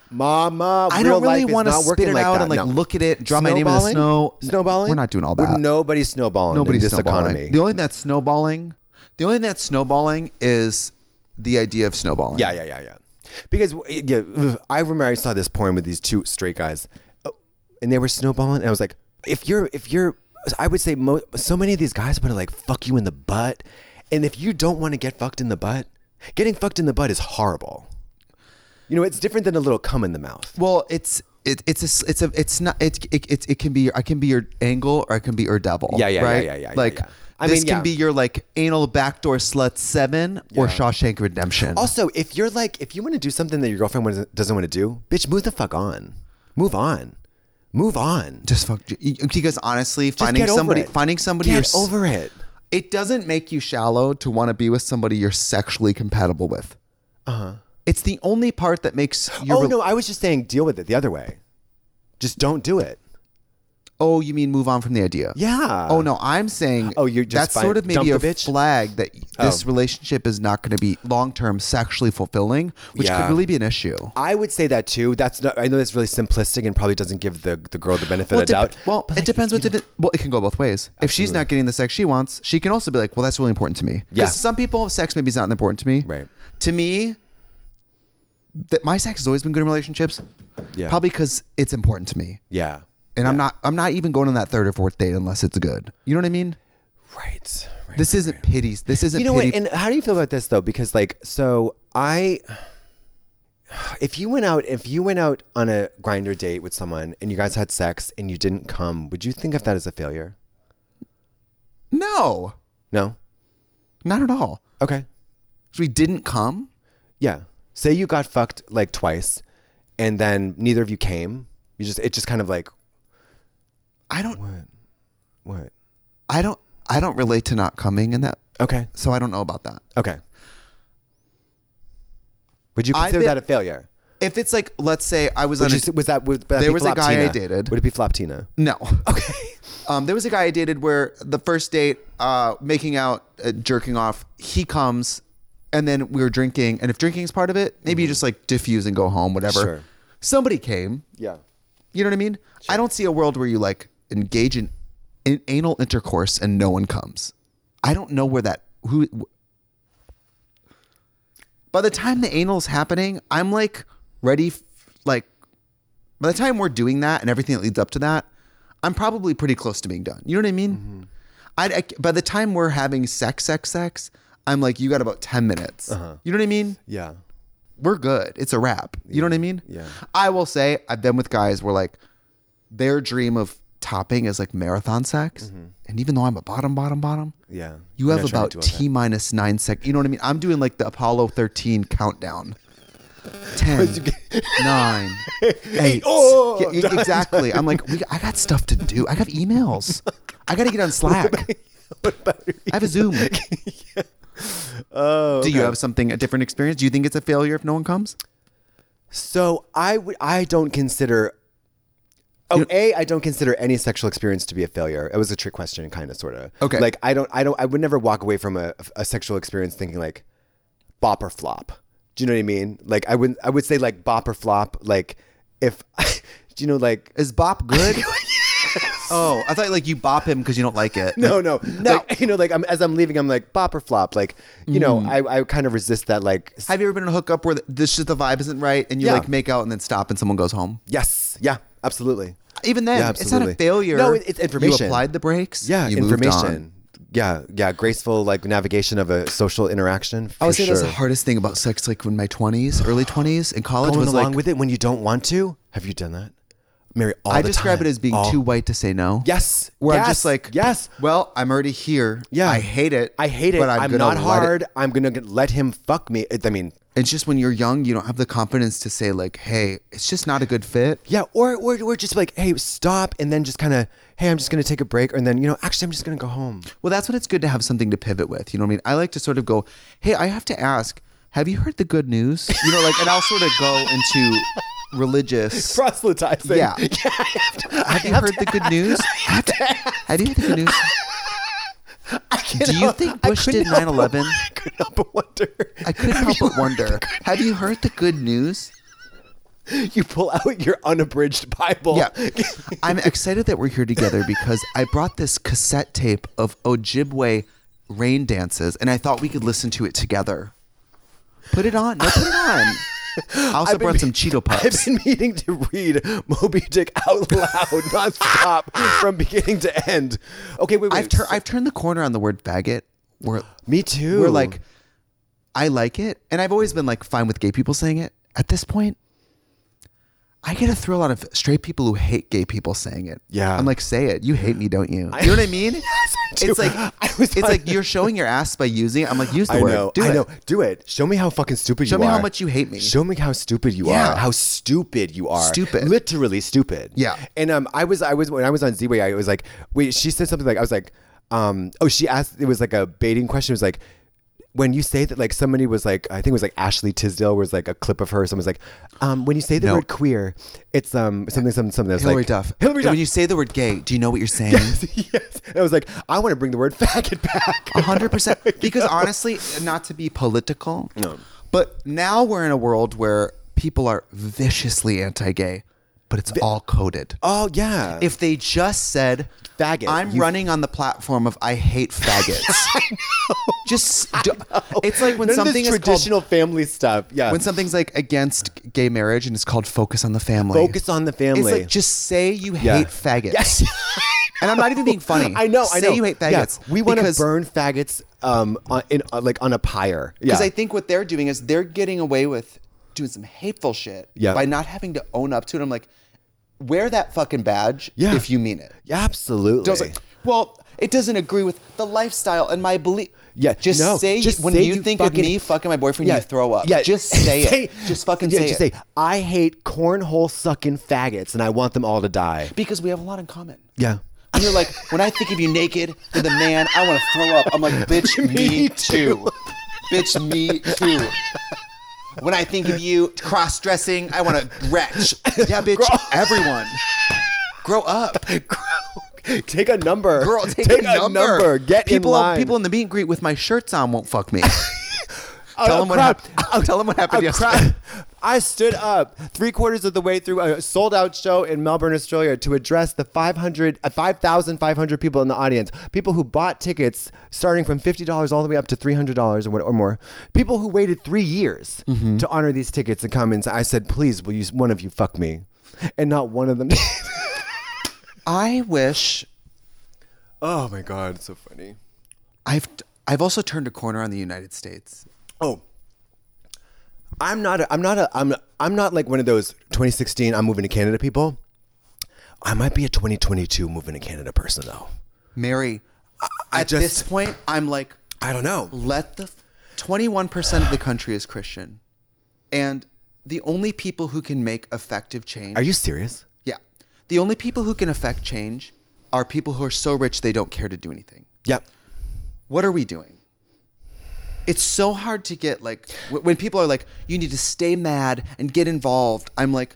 [SPEAKER 2] Mama,
[SPEAKER 1] I
[SPEAKER 2] real
[SPEAKER 1] don't really
[SPEAKER 2] life is
[SPEAKER 1] want to
[SPEAKER 2] not
[SPEAKER 1] spit
[SPEAKER 2] working
[SPEAKER 1] it
[SPEAKER 2] like
[SPEAKER 1] out
[SPEAKER 2] that.
[SPEAKER 1] and like
[SPEAKER 2] No.
[SPEAKER 1] look at it, draw my name in the
[SPEAKER 2] Snowballing?
[SPEAKER 1] snow.
[SPEAKER 2] Snowballing?
[SPEAKER 1] We're not doing all
[SPEAKER 2] We're-
[SPEAKER 1] that.
[SPEAKER 2] Nobody's snowballing
[SPEAKER 1] Nobody's
[SPEAKER 2] in this
[SPEAKER 1] snowballing.
[SPEAKER 2] economy.
[SPEAKER 1] The only thing that's snowballing, the only thing that's snowballing is the idea of snowballing.
[SPEAKER 2] Yeah, yeah, yeah, yeah. Because yeah, ugh, I remember I saw this porn with these two straight guys, oh, and they were snowballing. And I was like, if you're, if you're, I would say mo- so many of these guys want to like fuck you in the butt, and if you don't want to get fucked in the butt, getting fucked in the butt is horrible. You know, it's different than a little cum in the mouth.
[SPEAKER 1] Well, it's it, it's a it's a it's not it it it, it can be I can be your angle or I can be your devil.
[SPEAKER 2] Yeah, yeah, yeah,
[SPEAKER 1] right?
[SPEAKER 2] yeah, yeah, yeah,
[SPEAKER 1] Like
[SPEAKER 2] yeah. I
[SPEAKER 1] this
[SPEAKER 2] mean,
[SPEAKER 1] can
[SPEAKER 2] yeah.
[SPEAKER 1] be your like anal backdoor slut seven or
[SPEAKER 2] Yeah.
[SPEAKER 1] Shawshank Redemption.
[SPEAKER 2] Also, if you're like, if you want to do something that your girlfriend wa- doesn't want to do, bitch, move the fuck on. Move on. Move on.
[SPEAKER 1] Just fuck because honestly,
[SPEAKER 2] Just
[SPEAKER 1] finding
[SPEAKER 2] get over
[SPEAKER 1] somebody
[SPEAKER 2] it.
[SPEAKER 1] finding somebody
[SPEAKER 2] Get
[SPEAKER 1] you're,
[SPEAKER 2] over it.
[SPEAKER 1] It doesn't make you shallow to want to be with somebody you're sexually compatible with. Uh huh. It's the only part that makes your
[SPEAKER 2] Oh
[SPEAKER 1] re-
[SPEAKER 2] no, I was just saying, deal with it the other way. Just don't do it.
[SPEAKER 1] Oh, you mean move on from the idea?
[SPEAKER 2] Yeah.
[SPEAKER 1] Oh no, I'm saying.
[SPEAKER 2] Oh, you're just
[SPEAKER 1] that's
[SPEAKER 2] fine-
[SPEAKER 1] sort of maybe a
[SPEAKER 2] dump the bitch?
[SPEAKER 1] flag that this
[SPEAKER 2] Oh.
[SPEAKER 1] relationship is not going to be long term sexually fulfilling, which
[SPEAKER 2] Yeah.
[SPEAKER 1] could really be an issue.
[SPEAKER 2] I would say that too. That's not, I know that's really simplistic and probably doesn't give the, the girl the benefit
[SPEAKER 1] Well,
[SPEAKER 2] of
[SPEAKER 1] it,
[SPEAKER 2] doubt.
[SPEAKER 1] dep- well,
[SPEAKER 2] But,
[SPEAKER 1] it
[SPEAKER 2] like,
[SPEAKER 1] depends
[SPEAKER 2] you
[SPEAKER 1] what
[SPEAKER 2] know-
[SPEAKER 1] it, well, it can go both ways. If she's not getting the sex she wants, she can also be like, well, that's really important to me.
[SPEAKER 2] Yeah.
[SPEAKER 1] Because some people, sex maybe is not important to me.
[SPEAKER 2] Right.
[SPEAKER 1] To me, that my sex has always been good in relationships.
[SPEAKER 2] Yeah.
[SPEAKER 1] Probably because it's important to me.
[SPEAKER 2] Yeah.
[SPEAKER 1] And I'm not I'm not even going on that third or fourth date unless it's good. You know what I mean?
[SPEAKER 2] Right. right
[SPEAKER 1] This
[SPEAKER 2] right,
[SPEAKER 1] isn't
[SPEAKER 2] right.
[SPEAKER 1] pity. This isn't
[SPEAKER 2] You know
[SPEAKER 1] pity.
[SPEAKER 2] what? And how do you feel about this though? Because like, so I, if you went out, if you went out on a grinder date with someone and you guys had sex and you didn't come, would you think of that as a failure?
[SPEAKER 1] no.
[SPEAKER 2] No.
[SPEAKER 1] Not at all.
[SPEAKER 2] Okay.
[SPEAKER 1] We didn't come.
[SPEAKER 2] Yeah. Say you got fucked like twice, and then neither of you came. You just it just kind of like
[SPEAKER 1] I don't
[SPEAKER 2] what? What?
[SPEAKER 1] I don't I don't relate to not coming in that.
[SPEAKER 2] Okay.
[SPEAKER 1] So I don't know about that.
[SPEAKER 2] Okay. Would you
[SPEAKER 1] I
[SPEAKER 2] consider
[SPEAKER 1] thi-
[SPEAKER 2] that a failure?
[SPEAKER 1] If it's like, let's say I was
[SPEAKER 2] Would
[SPEAKER 1] on
[SPEAKER 2] you,
[SPEAKER 1] a,
[SPEAKER 2] s- was that would that
[SPEAKER 1] there
[SPEAKER 2] be
[SPEAKER 1] was a guy I
[SPEAKER 2] Floptina?
[SPEAKER 1] dated.
[SPEAKER 2] Would it be Floptina?
[SPEAKER 1] no.
[SPEAKER 2] Okay.
[SPEAKER 1] Um, there was a guy I dated where the first date, uh, making out, uh, jerking off, he comes, and then we were drinking. And if drinking is part of it, maybe you just like diffuse and go home, whatever.
[SPEAKER 2] Sure.
[SPEAKER 1] Somebody came.
[SPEAKER 2] Yeah.
[SPEAKER 1] You know what I mean? I don't see a world where you like engage in, in anal intercourse and no one comes. I don't know where that who. wh- By the time the anal's happening, I'm like ready. f- Like by the time we're doing that and everything that leads up to that, I'm probably pretty close to being done. You know what I mean? I'd, I by the time we're having sex, sex, sex, I'm like, you got about ten minutes. You know what I mean?
[SPEAKER 2] Yeah.
[SPEAKER 1] We're good. It's a wrap. You know what I mean?
[SPEAKER 2] Yeah.
[SPEAKER 1] I will say I've been with guys where like their dream of topping is like marathon sex. And even though I'm a bottom, bottom, bottom,
[SPEAKER 2] Yeah.
[SPEAKER 1] you
[SPEAKER 2] You're
[SPEAKER 1] have
[SPEAKER 2] not trying
[SPEAKER 1] about
[SPEAKER 2] to do all
[SPEAKER 1] T minus nine seconds. You know what I mean? I'm doing like the Apollo thirteen countdown. ten, nine, eight.
[SPEAKER 2] Oh,
[SPEAKER 1] Yeah, e- exactly. I'm like, we, I got stuff to do. I got emails. I got to get on Slack. I have a Zoom.
[SPEAKER 2] Oh.
[SPEAKER 1] Do you have something, a different experience? Do you think it's a failure if no one comes?
[SPEAKER 2] So I would I don't consider Oh, A, I don't consider any sexual experience to be a failure. It was a trick question, kind of, sort of.
[SPEAKER 1] Okay.
[SPEAKER 2] Like, I don't, I don't, I would never walk away from a, a sexual experience thinking like, bop or flop. Do you know what I mean? Like, I would, I would say like bop or flop. Like, if, do you know, like,
[SPEAKER 1] Is bop good? Oh, I thought like you bop him because you don't like it.
[SPEAKER 2] no, no,
[SPEAKER 1] No.
[SPEAKER 2] Like, you know, like I'm, as I'm leaving, I'm like bop or flop. Like, you know, I, I kind of resist that. Like, s-
[SPEAKER 1] Have you ever been in a hookup where the, this just the vibe isn't right and you
[SPEAKER 2] Yeah.
[SPEAKER 1] like make out and then stop and someone goes home?
[SPEAKER 2] yes, yeah, absolutely.
[SPEAKER 1] Even then,
[SPEAKER 2] Yeah,
[SPEAKER 1] it's not a
[SPEAKER 2] absolutely.
[SPEAKER 1] failure.
[SPEAKER 2] No, it- it's information.
[SPEAKER 1] You applied the brakes.
[SPEAKER 2] Yeah,
[SPEAKER 1] you moved on.
[SPEAKER 2] information. Yeah, yeah, graceful like navigation of a social interaction. For
[SPEAKER 1] I would say
[SPEAKER 2] sure.
[SPEAKER 1] that's the hardest thing about sex, like in my twenties, early twenties, in college,
[SPEAKER 2] Going
[SPEAKER 1] was
[SPEAKER 2] along
[SPEAKER 1] like
[SPEAKER 2] with it when you don't want to. Have you done that, Mary? All
[SPEAKER 1] I
[SPEAKER 2] the
[SPEAKER 1] describe
[SPEAKER 2] time.
[SPEAKER 1] it as being
[SPEAKER 2] All-
[SPEAKER 1] too white to say no.
[SPEAKER 2] Yes,
[SPEAKER 1] Where I'm
[SPEAKER 2] yes,
[SPEAKER 1] just like,
[SPEAKER 2] yes.
[SPEAKER 1] well, I'm already here.
[SPEAKER 2] Yeah,
[SPEAKER 1] I hate it.
[SPEAKER 2] I hate it.
[SPEAKER 1] But I'm,
[SPEAKER 2] I'm,
[SPEAKER 1] gonna
[SPEAKER 2] not
[SPEAKER 1] let
[SPEAKER 2] hard.
[SPEAKER 1] It.
[SPEAKER 2] I'm gonna get- let him fuck me. It- I mean,
[SPEAKER 1] It's just when you're young, you don't have the confidence to say like, hey, it's just not a good fit.
[SPEAKER 2] yeah, or or or just like, hey, stop, and then just kind of, hey, I'm just gonna take a break, and then you know, actually, I'm just gonna go home.
[SPEAKER 1] Well, that's what it's good to have something to pivot with. You know what I mean? I like to sort of go, hey, I have to ask, have you heard the good news? You know, like, and I'll sort of go into religious.
[SPEAKER 2] Proselytizing.
[SPEAKER 1] Yeah.
[SPEAKER 2] I have to,
[SPEAKER 1] Have you heard the good news? Have, have you heard the good news? Do you think Bush did nine eleven?
[SPEAKER 2] I couldn't help but wonder.
[SPEAKER 1] I couldn't help but wonder. Have you heard the good news?
[SPEAKER 2] You pull out your unabridged Bible.
[SPEAKER 3] Yeah. I'm excited that we're here together because I brought this cassette tape of Ojibwe rain dances and I thought we could listen to it together. Put it on. No, put it on. I also
[SPEAKER 2] I've been-
[SPEAKER 3] brought some Cheeto Puffs.
[SPEAKER 2] I've been meaning to read Moby Dick out loud, not stop, from beginning to end. Okay, wait, wait.
[SPEAKER 3] I've, tur- I've turned the corner on the word faggot. Where
[SPEAKER 2] Me too.
[SPEAKER 3] We're like, I like it. And I've always been like fine with gay people saying it. At this point, I get a thrill out of straight people who hate gay people saying it.
[SPEAKER 2] Yeah.
[SPEAKER 3] I'm like, say it. You hate me, don't you? You know what I mean?
[SPEAKER 2] Yes, I do.
[SPEAKER 3] It's like
[SPEAKER 2] I was
[SPEAKER 3] it's
[SPEAKER 2] on-
[SPEAKER 3] like you're showing your ass by using it. I'm like, use the
[SPEAKER 2] I
[SPEAKER 3] word.
[SPEAKER 2] know,
[SPEAKER 3] Do
[SPEAKER 2] I
[SPEAKER 3] it.
[SPEAKER 2] know. Do it. Show me how fucking stupid
[SPEAKER 3] Show
[SPEAKER 2] you
[SPEAKER 3] me
[SPEAKER 2] are.
[SPEAKER 3] how much you hate me.
[SPEAKER 2] Show me how stupid you
[SPEAKER 3] Yeah.
[SPEAKER 2] are. How stupid you are.
[SPEAKER 3] Stupid.
[SPEAKER 2] Literally stupid.
[SPEAKER 3] Yeah.
[SPEAKER 2] And um, I was, I was when I was on Z-Way, I was like, wait. She said something like, I was like, um, oh, she asked. It was like a baiting question. It was like, when you say that, like somebody was like, I think it was like Ashley Tisdale was like a clip of her. Someone was like, um, when you say the
[SPEAKER 3] No.
[SPEAKER 2] word queer, it's um something something something that's
[SPEAKER 3] Hillary
[SPEAKER 2] like
[SPEAKER 3] Duff.
[SPEAKER 2] Hillary Duff.
[SPEAKER 3] When you say the word gay, do you know what you're saying?
[SPEAKER 2] yes. And I was like, I want to bring the word faggot back.
[SPEAKER 3] A hundred percent. Because honestly, not to be political,
[SPEAKER 2] No.
[SPEAKER 3] but now we're in a world where people are viciously anti-gay, but it's all coded.
[SPEAKER 2] Oh yeah.
[SPEAKER 3] If they just said,
[SPEAKER 2] Faggot,
[SPEAKER 3] I'm
[SPEAKER 2] you-
[SPEAKER 3] running on the platform of I hate faggots. I know. Just, do, it's like when
[SPEAKER 2] None of
[SPEAKER 3] something
[SPEAKER 2] this
[SPEAKER 3] is
[SPEAKER 2] traditional
[SPEAKER 3] called,
[SPEAKER 2] family stuff. Yeah.
[SPEAKER 3] when something's like against gay marriage and it's called focus on the family.
[SPEAKER 2] Focus on the family.
[SPEAKER 3] It's like, just say you
[SPEAKER 2] Yeah.
[SPEAKER 3] hate faggots.
[SPEAKER 2] Yes.
[SPEAKER 3] And I'm not even being funny.
[SPEAKER 2] I know. I
[SPEAKER 3] Say
[SPEAKER 2] know.
[SPEAKER 3] you hate
[SPEAKER 2] Yeah.
[SPEAKER 3] faggots.
[SPEAKER 2] We want to
[SPEAKER 3] because-
[SPEAKER 2] burn faggots um on, in uh, like on a pyre. Yeah.
[SPEAKER 3] Because I think what they're doing is they're getting away with doing some hateful shit
[SPEAKER 2] Yeah.
[SPEAKER 3] by not having to own up to it. I'm like, wear that fucking badge
[SPEAKER 2] Yeah.
[SPEAKER 3] if you mean it.
[SPEAKER 2] Yeah, absolutely.
[SPEAKER 3] Don't say, well, it doesn't agree with the lifestyle and my belief.
[SPEAKER 2] Yeah,
[SPEAKER 3] just
[SPEAKER 2] no,
[SPEAKER 3] say
[SPEAKER 2] just
[SPEAKER 3] when
[SPEAKER 2] say
[SPEAKER 3] you
[SPEAKER 2] you
[SPEAKER 3] think
[SPEAKER 2] fucking-
[SPEAKER 3] of me fucking my boyfriend,
[SPEAKER 2] Yeah,
[SPEAKER 3] you throw up.
[SPEAKER 2] Yeah,
[SPEAKER 3] just say, it. Just fucking
[SPEAKER 2] yeah,
[SPEAKER 3] say
[SPEAKER 2] just
[SPEAKER 3] it.
[SPEAKER 2] say I hate cornhole sucking faggots and I want them all to die.
[SPEAKER 3] Because we have a lot in common.
[SPEAKER 2] Yeah.
[SPEAKER 3] And you're like, when I think of you naked with a man, I want to throw up. I'm like, bitch, me too. Bitch, me too. When I think of you cross-dressing, I want to retch. Yeah, bitch, everyone. Grow up.
[SPEAKER 2] Take a number.
[SPEAKER 3] Girl, take, a, number.
[SPEAKER 2] Get
[SPEAKER 3] people,
[SPEAKER 2] in line.
[SPEAKER 3] people in the meet and greet with my shirts on won't fuck me.
[SPEAKER 2] A-
[SPEAKER 3] tell
[SPEAKER 2] a
[SPEAKER 3] them what
[SPEAKER 2] crowd-
[SPEAKER 3] happened. I'll tell them what happened
[SPEAKER 2] a
[SPEAKER 3] yesterday.
[SPEAKER 2] crowd- I stood up three quarters of the way through a sold out show in Melbourne, Australia to address the five hundred, uh, five thousand five hundred people in the audience. People who bought tickets starting from fifty dollars all the way up to three hundred dollars or, what, or more. People who waited three years
[SPEAKER 3] Mm-hmm.
[SPEAKER 2] to honor these tickets and come in. I said, please, will you, one of you fuck me? And not one of them did.
[SPEAKER 3] I wish
[SPEAKER 2] Oh my God, it's so funny.
[SPEAKER 3] I've I've also turned a corner on the United States.
[SPEAKER 2] Oh, I'm not. A, I'm not a. I'm. I'm not like one of those twenty sixteen. I'm moving to Canada people. I might be a twenty twenty-two moving to Canada person though.
[SPEAKER 3] Mary,
[SPEAKER 2] I
[SPEAKER 3] at
[SPEAKER 2] just-
[SPEAKER 3] this point, I'm like,
[SPEAKER 2] I don't know.
[SPEAKER 3] let the twenty-one percent of the country is Christian, and the only people who can make effective change.
[SPEAKER 2] Are you serious?
[SPEAKER 3] Yeah, the only people who can affect change are people who are so rich they don't care to do anything.
[SPEAKER 2] Yep.
[SPEAKER 3] What are we doing? It's so hard to get like w- when people are like, you need to stay mad and get involved. I'm like,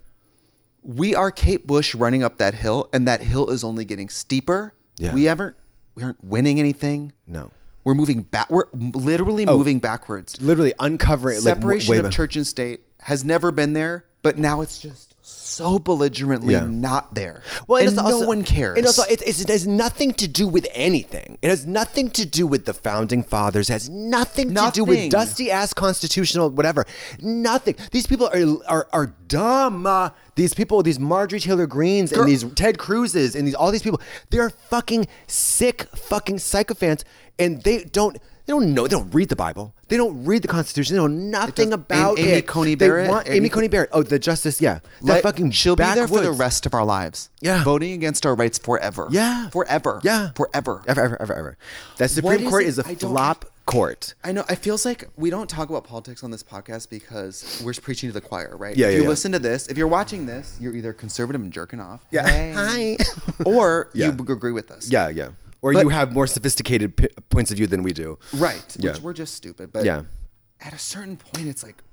[SPEAKER 3] we are Kate Bush running up that hill, and that hill is only getting steeper.
[SPEAKER 2] Yeah.
[SPEAKER 3] We haven't, we aren't winning anything.
[SPEAKER 2] No.
[SPEAKER 3] We're moving back. We're literally moving backwards.
[SPEAKER 2] Literally uncovering like,
[SPEAKER 3] Separation
[SPEAKER 2] way
[SPEAKER 3] of
[SPEAKER 2] back.
[SPEAKER 3] church and state has never been there, but now it's just so belligerently
[SPEAKER 2] Yeah.
[SPEAKER 3] not there.
[SPEAKER 2] Well,
[SPEAKER 3] and
[SPEAKER 2] it's
[SPEAKER 3] no
[SPEAKER 2] also-
[SPEAKER 3] one cares.
[SPEAKER 2] And also, it, it's, it has nothing to do with anything. It has nothing to do with the founding fathers. It has nothing, to do
[SPEAKER 3] Nothing.
[SPEAKER 2] with dusty ass constitutional whatever. Nothing. These people are are, are dumb. Uh, these people, these Marjorie Taylor Greens
[SPEAKER 3] Girl-
[SPEAKER 2] and these Ted Cruzes and these all these people, they're fucking sick, fucking sycophants, and they don't. They don't know. They don't read the Bible. They don't read the Constitution. They know nothing
[SPEAKER 3] does-
[SPEAKER 2] about
[SPEAKER 3] Amy
[SPEAKER 2] it.
[SPEAKER 3] Coney
[SPEAKER 2] They
[SPEAKER 3] Barrett?
[SPEAKER 2] want-
[SPEAKER 3] Amy-
[SPEAKER 2] Amy Coney Barrett. Oh, the Justice. Yeah, that
[SPEAKER 3] Let-
[SPEAKER 2] fucking.
[SPEAKER 3] she'll be there for the
[SPEAKER 2] backwoods.
[SPEAKER 3] rest of our lives.
[SPEAKER 2] Yeah.
[SPEAKER 3] Voting against our rights forever.
[SPEAKER 2] Yeah.
[SPEAKER 3] Forever.
[SPEAKER 2] Yeah.
[SPEAKER 3] Forever.
[SPEAKER 2] Ever, ever, ever, ever. That
[SPEAKER 3] What
[SPEAKER 2] Supreme
[SPEAKER 3] is
[SPEAKER 2] Court
[SPEAKER 3] it?
[SPEAKER 2] is a
[SPEAKER 3] I don't-
[SPEAKER 2] flop court.
[SPEAKER 3] I know. It feels like we don't talk about politics on this podcast because we're preaching to the choir, right?
[SPEAKER 2] Yeah,
[SPEAKER 3] If
[SPEAKER 2] yeah,
[SPEAKER 3] you
[SPEAKER 2] yeah.
[SPEAKER 3] listen to this, if you're watching this, you're either conservative and jerking off.
[SPEAKER 2] Yeah.
[SPEAKER 3] Hey. Or
[SPEAKER 2] Yeah.
[SPEAKER 3] you agree with us.
[SPEAKER 2] Yeah, yeah. Or
[SPEAKER 3] But-
[SPEAKER 2] you have more sophisticated p- points of view than we do.
[SPEAKER 3] Right.
[SPEAKER 2] Yeah.
[SPEAKER 3] Which we're just stupid. But
[SPEAKER 2] Yeah.
[SPEAKER 3] at a certain point, it's like,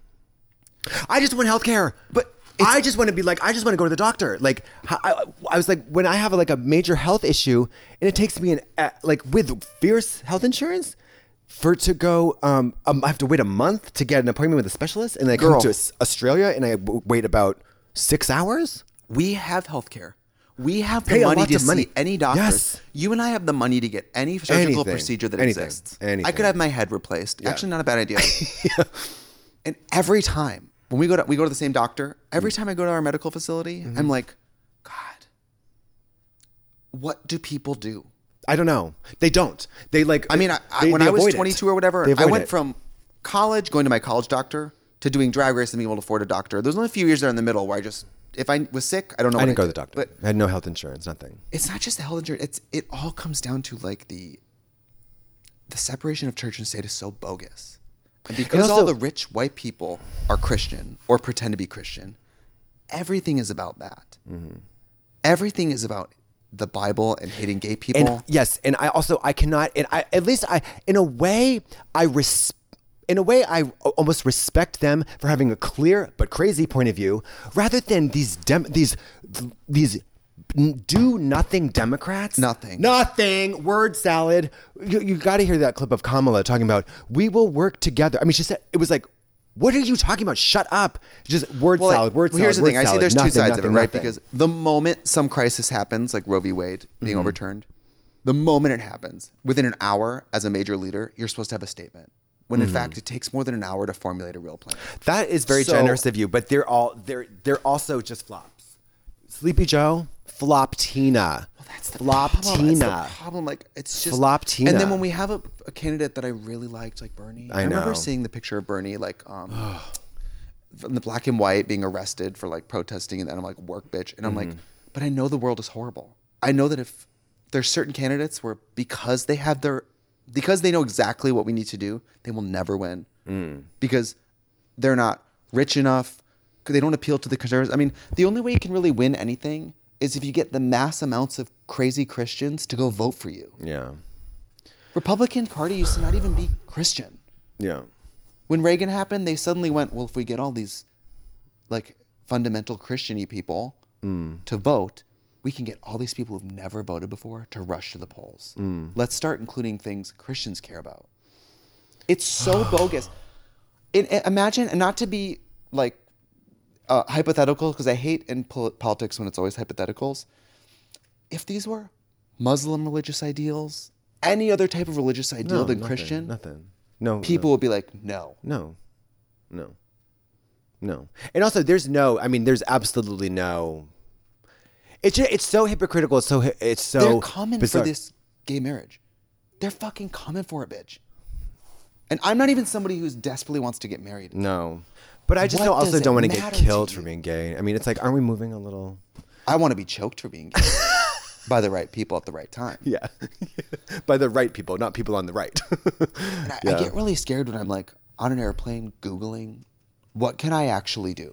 [SPEAKER 2] I just want healthcare, but I just want to be like, I just want to go to the doctor. Like, I, I was like, when I have like a major health issue, and it takes me an uh, like with fierce health insurance for to go. Um, um, I have to wait a month to get an appointment with a specialist, and then I
[SPEAKER 3] Girl.
[SPEAKER 2] come to Aus- Australia, and I w- wait about
[SPEAKER 4] Six hours?
[SPEAKER 3] We have healthcare. We have the
[SPEAKER 4] Pay a
[SPEAKER 3] money
[SPEAKER 4] lot
[SPEAKER 3] to
[SPEAKER 4] of money.
[SPEAKER 3] see any doctors.
[SPEAKER 4] Yes.
[SPEAKER 3] You and I have the money to get any surgical
[SPEAKER 4] Anything.
[SPEAKER 3] procedure that
[SPEAKER 4] Anything.
[SPEAKER 3] exists.
[SPEAKER 4] Anything.
[SPEAKER 3] I could have my head replaced. Actually, not a bad idea. And every time when we go to we go to the same doctor, every time I go to our medical facility,
[SPEAKER 4] Mm-hmm.
[SPEAKER 3] I'm like, God, what do people do?
[SPEAKER 4] I don't know. They don't. They like.
[SPEAKER 3] I mean, I, I,
[SPEAKER 4] they-
[SPEAKER 3] when
[SPEAKER 4] they
[SPEAKER 3] I was
[SPEAKER 4] avoid it.
[SPEAKER 3] twenty-two or whatever,
[SPEAKER 4] They
[SPEAKER 3] I
[SPEAKER 4] avoid
[SPEAKER 3] went
[SPEAKER 4] it.
[SPEAKER 3] from college, going to my college doctor, to doing drag race and being able to afford a doctor. There's only a few years there in the middle where I just, if I was sick, I don't know.
[SPEAKER 4] I
[SPEAKER 3] what
[SPEAKER 4] didn't go to
[SPEAKER 3] did.
[SPEAKER 4] the doctor.
[SPEAKER 3] But
[SPEAKER 4] I had no health insurance. Nothing.
[SPEAKER 3] it's not just the health insurance. It's it all comes down to like the the separation of church and state is so bogus. And because all
[SPEAKER 4] also-
[SPEAKER 3] the rich white people are Christian or pretend to be Christian, everything is about that.
[SPEAKER 4] Mm-hmm.
[SPEAKER 3] Everything is about the Bible and hating gay people.
[SPEAKER 4] And yes, and I also I cannot. And I at least I in a way I res. In a way, I almost respect them for having a clear but crazy point of view, rather than these dem- these these do nothing Democrats.
[SPEAKER 3] Nothing.
[SPEAKER 4] Nothing. Word salad. You, you got to hear that clip of Kamala talking about we will work together. I mean, she said it was like, what are you talking about? Shut up. Just word
[SPEAKER 3] Well, like,
[SPEAKER 4] salad. Word
[SPEAKER 3] well,
[SPEAKER 4] salad.
[SPEAKER 3] here's the
[SPEAKER 4] word
[SPEAKER 3] thing. I see
[SPEAKER 4] salad.
[SPEAKER 3] there's
[SPEAKER 4] Nothing,
[SPEAKER 3] two sides
[SPEAKER 4] nothing,
[SPEAKER 3] of it, right?
[SPEAKER 4] nothing.
[SPEAKER 3] Because the moment some crisis happens, like Roe v. Wade being
[SPEAKER 4] Mm-hmm.
[SPEAKER 3] overturned, the moment it happens, within an hour, as a major leader, you're supposed to have a statement. When
[SPEAKER 4] Mm-hmm.
[SPEAKER 3] in fact, it takes more than an hour to formulate a real plan.
[SPEAKER 4] That is very
[SPEAKER 3] So-
[SPEAKER 4] generous of you, but they're all they're they're also just flops. Sleepy Joe, flop Tina.
[SPEAKER 3] Well, that's the
[SPEAKER 4] flop
[SPEAKER 3] problem. That's
[SPEAKER 4] Tina.
[SPEAKER 3] the problem. Like it's just
[SPEAKER 4] Flop Tina.
[SPEAKER 3] And then when we have a, a candidate that I really liked, like Bernie,
[SPEAKER 4] I
[SPEAKER 3] remember
[SPEAKER 4] know.
[SPEAKER 3] seeing the picture of Bernie, like um, in the black and white, being arrested for like protesting, and then I'm like, work, bitch, and I'm like,
[SPEAKER 4] Mm-hmm.
[SPEAKER 3] but I know the world is horrible. I know that if there's certain candidates where because they have their because they know exactly what we need to do, they will never win
[SPEAKER 4] Mm.
[SPEAKER 3] because they're not rich enough. They don't appeal to the conservatives. I mean, the only way you can really win anything is if you get the mass amounts of crazy Christians to go vote for you.
[SPEAKER 4] Yeah.
[SPEAKER 3] Republican Party used to not even be Christian.
[SPEAKER 4] Yeah.
[SPEAKER 3] When Reagan happened, they suddenly went, well, if we get all these like fundamental Christian-y people to vote, we can get all these people who've never voted before to rush to the polls. Let's start including things Christians care about. It's so bogus. It, it- imagine, and not to be like uh, hypothetical, because I hate in pol- politics when it's always hypotheticals. If these were Muslim religious ideals, any other type of religious ideal
[SPEAKER 4] No,
[SPEAKER 3] than
[SPEAKER 4] nothing,
[SPEAKER 3] Christian,
[SPEAKER 4] Nothing. No.
[SPEAKER 3] people would be like, no.
[SPEAKER 4] No. No. No. And also, there's no. I mean, there's absolutely no. It's just, it's so hypocritical. It's so hi- it's so.
[SPEAKER 3] They're coming
[SPEAKER 4] bizarre.
[SPEAKER 3] for this gay marriage. They're fucking coming for it, bitch. And I'm not even somebody who's desperately wants to get married.
[SPEAKER 4] No. But I just
[SPEAKER 3] What
[SPEAKER 4] don't, also
[SPEAKER 3] does it
[SPEAKER 4] don't want to get
[SPEAKER 3] matter to
[SPEAKER 4] killed
[SPEAKER 3] you?
[SPEAKER 4] for being gay. I mean, it's like, aren't we moving a little?
[SPEAKER 3] I want to be choked for being gay by the right people at the right time.
[SPEAKER 4] Yeah. By the right people, not people on the right.
[SPEAKER 3] And I, I get really scared when I'm like on an airplane Googling, what can I actually do?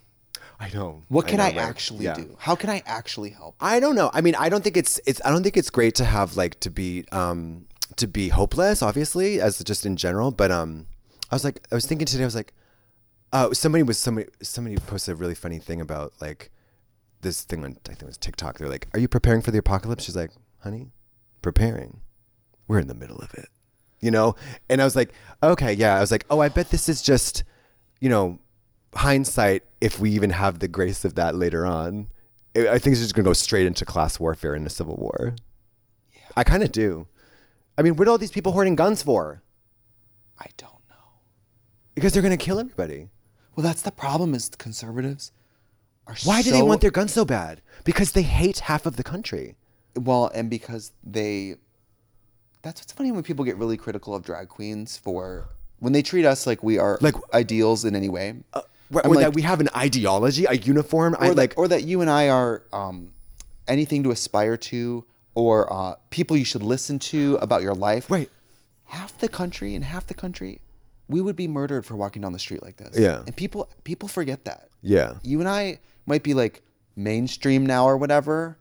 [SPEAKER 4] I know.
[SPEAKER 3] What can
[SPEAKER 4] know,
[SPEAKER 3] I,
[SPEAKER 4] right?
[SPEAKER 3] actually
[SPEAKER 4] Yeah.
[SPEAKER 3] do? How can I actually help?
[SPEAKER 4] I don't know. I mean, I don't think it's it's. I don't think it's great to have like to be um to be hopeless, obviously, as just in general. But um, I was like, I was thinking today. I was like, uh, somebody was somebody somebody posted a really funny thing about like this thing on I think it was TikTok. They're like, "Are you preparing for the apocalypse?" She's like, "Honey, preparing. We're in the middle of it." You know. And I was like, "Okay, yeah." I was like, "Oh, I bet this is just, you know, hindsight, if we even have the grace of that later on." I I think it's just going to go straight into class warfare and a civil war. Yeah. I kind of do. I mean, what are all these people hoarding guns for?
[SPEAKER 3] I don't know.
[SPEAKER 4] Because they're going to kill everybody.
[SPEAKER 3] Well, that's the problem is the conservatives are
[SPEAKER 4] Why do they
[SPEAKER 3] so-
[SPEAKER 4] want their guns so bad? Because they hate half of the country.
[SPEAKER 3] Well, and because they, that's what's funny when people get really critical of drag queens for, when they treat us like we are
[SPEAKER 4] Like-
[SPEAKER 3] ideals in any way.
[SPEAKER 4] Uh, or
[SPEAKER 3] I'm
[SPEAKER 4] or
[SPEAKER 3] like-
[SPEAKER 4] that we have an ideology, a uniform. I
[SPEAKER 3] or,
[SPEAKER 4] like.
[SPEAKER 3] that, or that you and I are um, anything to aspire to, or uh, people you should listen to about your life.
[SPEAKER 4] Right.
[SPEAKER 3] Half the country and half the country, we would be murdered for walking down the street like this.
[SPEAKER 4] Yeah.
[SPEAKER 3] And people people forget that.
[SPEAKER 4] Yeah.
[SPEAKER 3] You and I might be like mainstream now or whatever,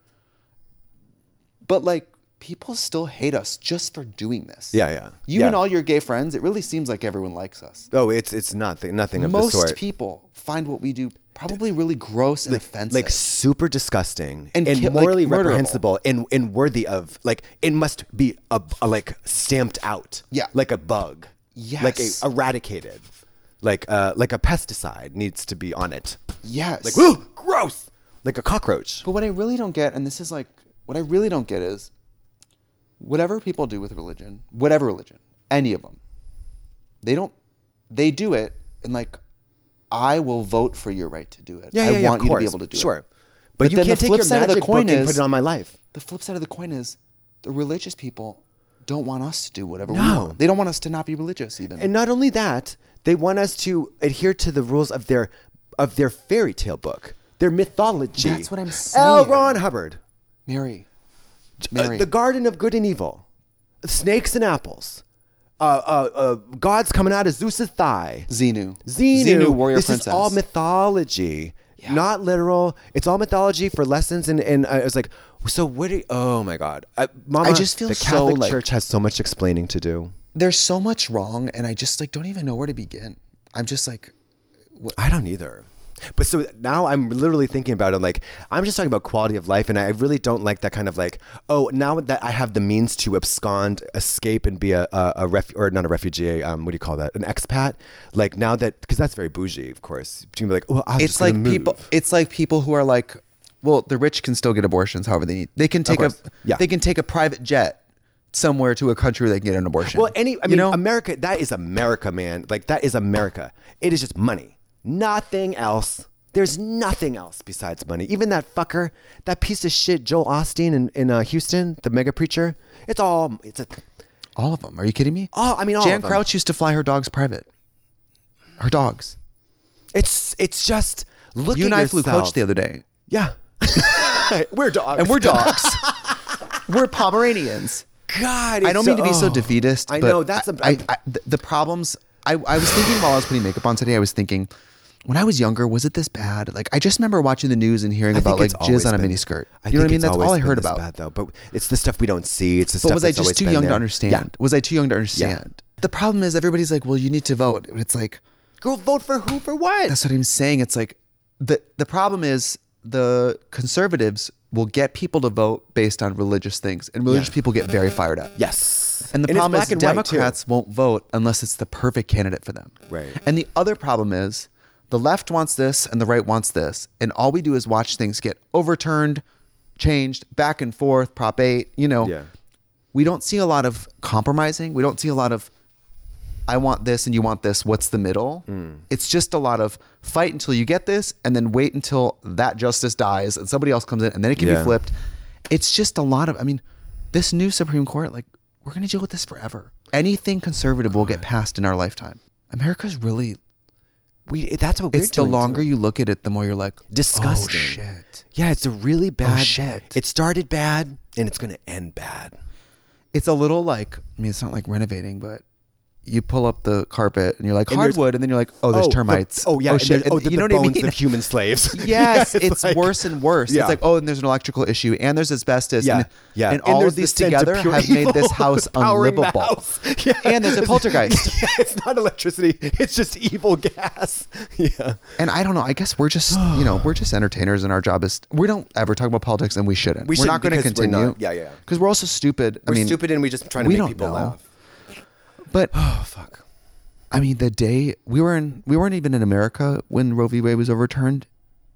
[SPEAKER 3] but like people still hate us just for doing this.
[SPEAKER 4] Yeah, yeah.
[SPEAKER 3] You
[SPEAKER 4] Yeah.
[SPEAKER 3] and all your gay friends, it really seems like everyone likes us.
[SPEAKER 4] Oh, it's it's nothing, nothing of
[SPEAKER 3] Most
[SPEAKER 4] the sort.
[SPEAKER 3] people find what we do probably really gross and offensive.
[SPEAKER 4] Like super disgusting
[SPEAKER 3] And
[SPEAKER 4] and,
[SPEAKER 3] ki- like,
[SPEAKER 4] morally
[SPEAKER 3] murderable.
[SPEAKER 4] reprehensible and, and worthy of like it must be a, a like stamped out.
[SPEAKER 3] Yeah.
[SPEAKER 4] Like a bug.
[SPEAKER 3] Yes.
[SPEAKER 4] Like a, eradicated. Like uh like a pesticide needs to be on it.
[SPEAKER 3] Yes.
[SPEAKER 4] Like, woo, gross. Like a cockroach.
[SPEAKER 3] But what I really don't get, and this is like, what I really don't get is, whatever people do with religion, whatever religion, any of them, they don't, they do it, and like, I will vote for your right to do it.
[SPEAKER 4] Yeah,
[SPEAKER 3] I
[SPEAKER 4] yeah, yeah,
[SPEAKER 3] want
[SPEAKER 4] of
[SPEAKER 3] you to be
[SPEAKER 4] course.
[SPEAKER 3] able to do
[SPEAKER 4] Sure.
[SPEAKER 3] it.
[SPEAKER 4] But, you
[SPEAKER 3] then
[SPEAKER 4] can't
[SPEAKER 3] the
[SPEAKER 4] take
[SPEAKER 3] flip
[SPEAKER 4] your
[SPEAKER 3] side of the
[SPEAKER 4] magic
[SPEAKER 3] coin
[SPEAKER 4] book and
[SPEAKER 3] is,
[SPEAKER 4] put it on my life.
[SPEAKER 3] The flip side of the coin is, the religious people don't want us to do whatever we
[SPEAKER 4] No.
[SPEAKER 3] want. They don't want us to not be religious even.
[SPEAKER 4] And not only that, they want us to adhere to the rules of their of their fairy tale book, their mythology.
[SPEAKER 3] That's what I'm saying.
[SPEAKER 4] L. Ron Hubbard.
[SPEAKER 3] Mary.
[SPEAKER 4] Uh,
[SPEAKER 3] Mary.
[SPEAKER 4] the Garden of Good and Evil. Snakes and apples. Uh, uh, uh, God's coming out of Zeus's thigh.
[SPEAKER 3] Xenu.
[SPEAKER 4] Xenu.
[SPEAKER 3] Xenu, warrior
[SPEAKER 4] this
[SPEAKER 3] princess.
[SPEAKER 4] is all mythology. Not literal. It's all mythology for lessons. And, and I was like, so what do you, oh my God. I, Mama,
[SPEAKER 3] I just feel
[SPEAKER 4] the
[SPEAKER 3] so,
[SPEAKER 4] Catholic
[SPEAKER 3] like-
[SPEAKER 4] Church has so much explaining to do.
[SPEAKER 3] There's so much wrong, and I just like don't even know where to begin. I'm just like,
[SPEAKER 4] I don't either. But so now I'm literally thinking about it. Like, I'm just talking about quality of life. And I really don't like that kind of like, oh, now that I have the means to abscond, escape and be a, a, a ref or not a refugee, um, what do you call that? An expat. Like now that, because that's very bougie, of course. You can be like, oh, I'm
[SPEAKER 3] it's
[SPEAKER 4] just
[SPEAKER 3] like
[SPEAKER 4] gonna move.
[SPEAKER 3] people. It's like people who are like, well, the rich can still get abortions however they need. They can take a,
[SPEAKER 4] course. Yeah.
[SPEAKER 3] they can take a private jet somewhere to a country where they can get an abortion.
[SPEAKER 4] Well, any, I
[SPEAKER 3] You
[SPEAKER 4] mean,
[SPEAKER 3] know?
[SPEAKER 4] America, that is America, man. Like that is America. It is just money. Nothing else. There's nothing else besides money. Even that fucker, that piece of shit, Joel Osteen in, in uh, Houston, the mega preacher. It's all, it's a,
[SPEAKER 3] all of them. Are you kidding me?
[SPEAKER 4] all, I mean, all
[SPEAKER 3] Jan
[SPEAKER 4] of them.
[SPEAKER 3] Crouch used to fly her dogs private. Her dogs.
[SPEAKER 4] It's, it's just, look
[SPEAKER 3] You
[SPEAKER 4] at
[SPEAKER 3] and I flew
[SPEAKER 4] yourself.
[SPEAKER 3] coach the other day,
[SPEAKER 4] Yeah. We're dogs.
[SPEAKER 3] and we're dogs. We're Pomeranians.
[SPEAKER 4] God,
[SPEAKER 3] I don't
[SPEAKER 4] it's
[SPEAKER 3] mean to be so
[SPEAKER 4] oh.
[SPEAKER 3] defeatist.
[SPEAKER 4] I
[SPEAKER 3] but
[SPEAKER 4] know, that's a-
[SPEAKER 3] I, I, the, the problems. I, I was thinking while I was putting makeup on today. I was thinking, when I was younger, was it this bad? Like I just remember watching the news and hearing
[SPEAKER 4] I
[SPEAKER 3] about
[SPEAKER 4] think
[SPEAKER 3] like
[SPEAKER 4] it's always
[SPEAKER 3] jizz on a
[SPEAKER 4] been-
[SPEAKER 3] miniskirt.
[SPEAKER 4] I
[SPEAKER 3] You know what I
[SPEAKER 4] think
[SPEAKER 3] mean?
[SPEAKER 4] it's
[SPEAKER 3] That's all
[SPEAKER 4] always
[SPEAKER 3] I
[SPEAKER 4] been
[SPEAKER 3] heard
[SPEAKER 4] this
[SPEAKER 3] about.
[SPEAKER 4] Bad, though, but it's the stuff we don't see. It's the
[SPEAKER 3] But
[SPEAKER 4] stuff
[SPEAKER 3] was I
[SPEAKER 4] that's
[SPEAKER 3] just
[SPEAKER 4] always
[SPEAKER 3] too
[SPEAKER 4] been
[SPEAKER 3] young
[SPEAKER 4] there.
[SPEAKER 3] to understand?
[SPEAKER 4] Yeah.
[SPEAKER 3] Was I too young to understand? The problem is everybody's like, well, you need to vote. It's like,
[SPEAKER 4] Girl, vote for who? For what?
[SPEAKER 3] that's what I'm saying. It's like the the problem is the conservatives will get people to vote based on religious things, and religious
[SPEAKER 4] Yeah.
[SPEAKER 3] people get very fired up.
[SPEAKER 4] Yes.
[SPEAKER 3] And the
[SPEAKER 4] it's
[SPEAKER 3] problem is
[SPEAKER 4] black and white, too.
[SPEAKER 3] Democrats won't vote unless it's the perfect candidate for them.
[SPEAKER 4] Right.
[SPEAKER 3] And the other problem is the left wants this and the right wants this, and all we do is watch things get overturned, changed, back and forth, Prop eight, you know.
[SPEAKER 4] Yeah.
[SPEAKER 3] We don't see a lot of compromising. We don't see a lot of I want this and you want this. What's the middle?
[SPEAKER 4] Mm.
[SPEAKER 3] It's just a lot of fight until you get this and then wait until that justice dies and somebody else comes in and then it can
[SPEAKER 4] Yeah.
[SPEAKER 3] be flipped. It's just a lot of, I mean, this new Supreme Court, like, we're going to deal with this forever. Anything conservative will get passed in our lifetime. America's really,
[SPEAKER 4] We, that's what we're
[SPEAKER 3] it's the
[SPEAKER 4] doing,
[SPEAKER 3] longer
[SPEAKER 4] too.
[SPEAKER 3] you look at it, the more you're like,
[SPEAKER 4] Disgusting.
[SPEAKER 3] Oh, shit.
[SPEAKER 4] Yeah, it's a really bad.
[SPEAKER 3] shit.
[SPEAKER 4] It started bad and it's going to end bad.
[SPEAKER 3] It's a little like, I mean, it's not like renovating, but you pull up the carpet and you're like
[SPEAKER 4] And there's-
[SPEAKER 3] hardwood, and then you're like, oh, there's
[SPEAKER 4] the-
[SPEAKER 3] termites.
[SPEAKER 4] oh, yeah.
[SPEAKER 3] Oh,
[SPEAKER 4] and
[SPEAKER 3] shit.
[SPEAKER 4] then- oh,
[SPEAKER 3] And
[SPEAKER 4] the,
[SPEAKER 3] you know
[SPEAKER 4] the
[SPEAKER 3] what I
[SPEAKER 4] bones
[SPEAKER 3] mean?
[SPEAKER 4] of human slaves.
[SPEAKER 3] Yes,
[SPEAKER 4] Yeah,
[SPEAKER 3] it's
[SPEAKER 4] like-
[SPEAKER 3] worse and worse.
[SPEAKER 4] Yeah.
[SPEAKER 3] It's like, oh, and there's an electrical issue, and there's asbestos.
[SPEAKER 4] Yeah,
[SPEAKER 3] and,
[SPEAKER 4] yeah.
[SPEAKER 3] And,
[SPEAKER 4] And
[SPEAKER 3] all
[SPEAKER 4] there's
[SPEAKER 3] of
[SPEAKER 4] the
[SPEAKER 3] these
[SPEAKER 4] scent of
[SPEAKER 3] together
[SPEAKER 4] pure
[SPEAKER 3] have made this
[SPEAKER 4] evil
[SPEAKER 3] house
[SPEAKER 4] powering the
[SPEAKER 3] unlivable.
[SPEAKER 4] house. Yeah.
[SPEAKER 3] And there's a poltergeist.
[SPEAKER 4] Yeah, it's not electricity. It's just evil gas. Yeah.
[SPEAKER 3] And I don't know. I guess we're just, you know, we're just entertainers, and our job is we don't ever talk about politics, and we shouldn't.
[SPEAKER 4] We
[SPEAKER 3] are not
[SPEAKER 4] shouldn't
[SPEAKER 3] going to
[SPEAKER 4] because we're
[SPEAKER 3] continue.
[SPEAKER 4] not- yeah, yeah.
[SPEAKER 3] Because we're also stupid.
[SPEAKER 4] We're
[SPEAKER 3] I mean,
[SPEAKER 4] stupid and we just trying to
[SPEAKER 3] we
[SPEAKER 4] make
[SPEAKER 3] don't
[SPEAKER 4] people
[SPEAKER 3] know.
[SPEAKER 4] laugh.
[SPEAKER 3] But
[SPEAKER 4] Oh, fuck.
[SPEAKER 3] I mean, the day we were in, we weren't even in America when Roe v. Wade was overturned,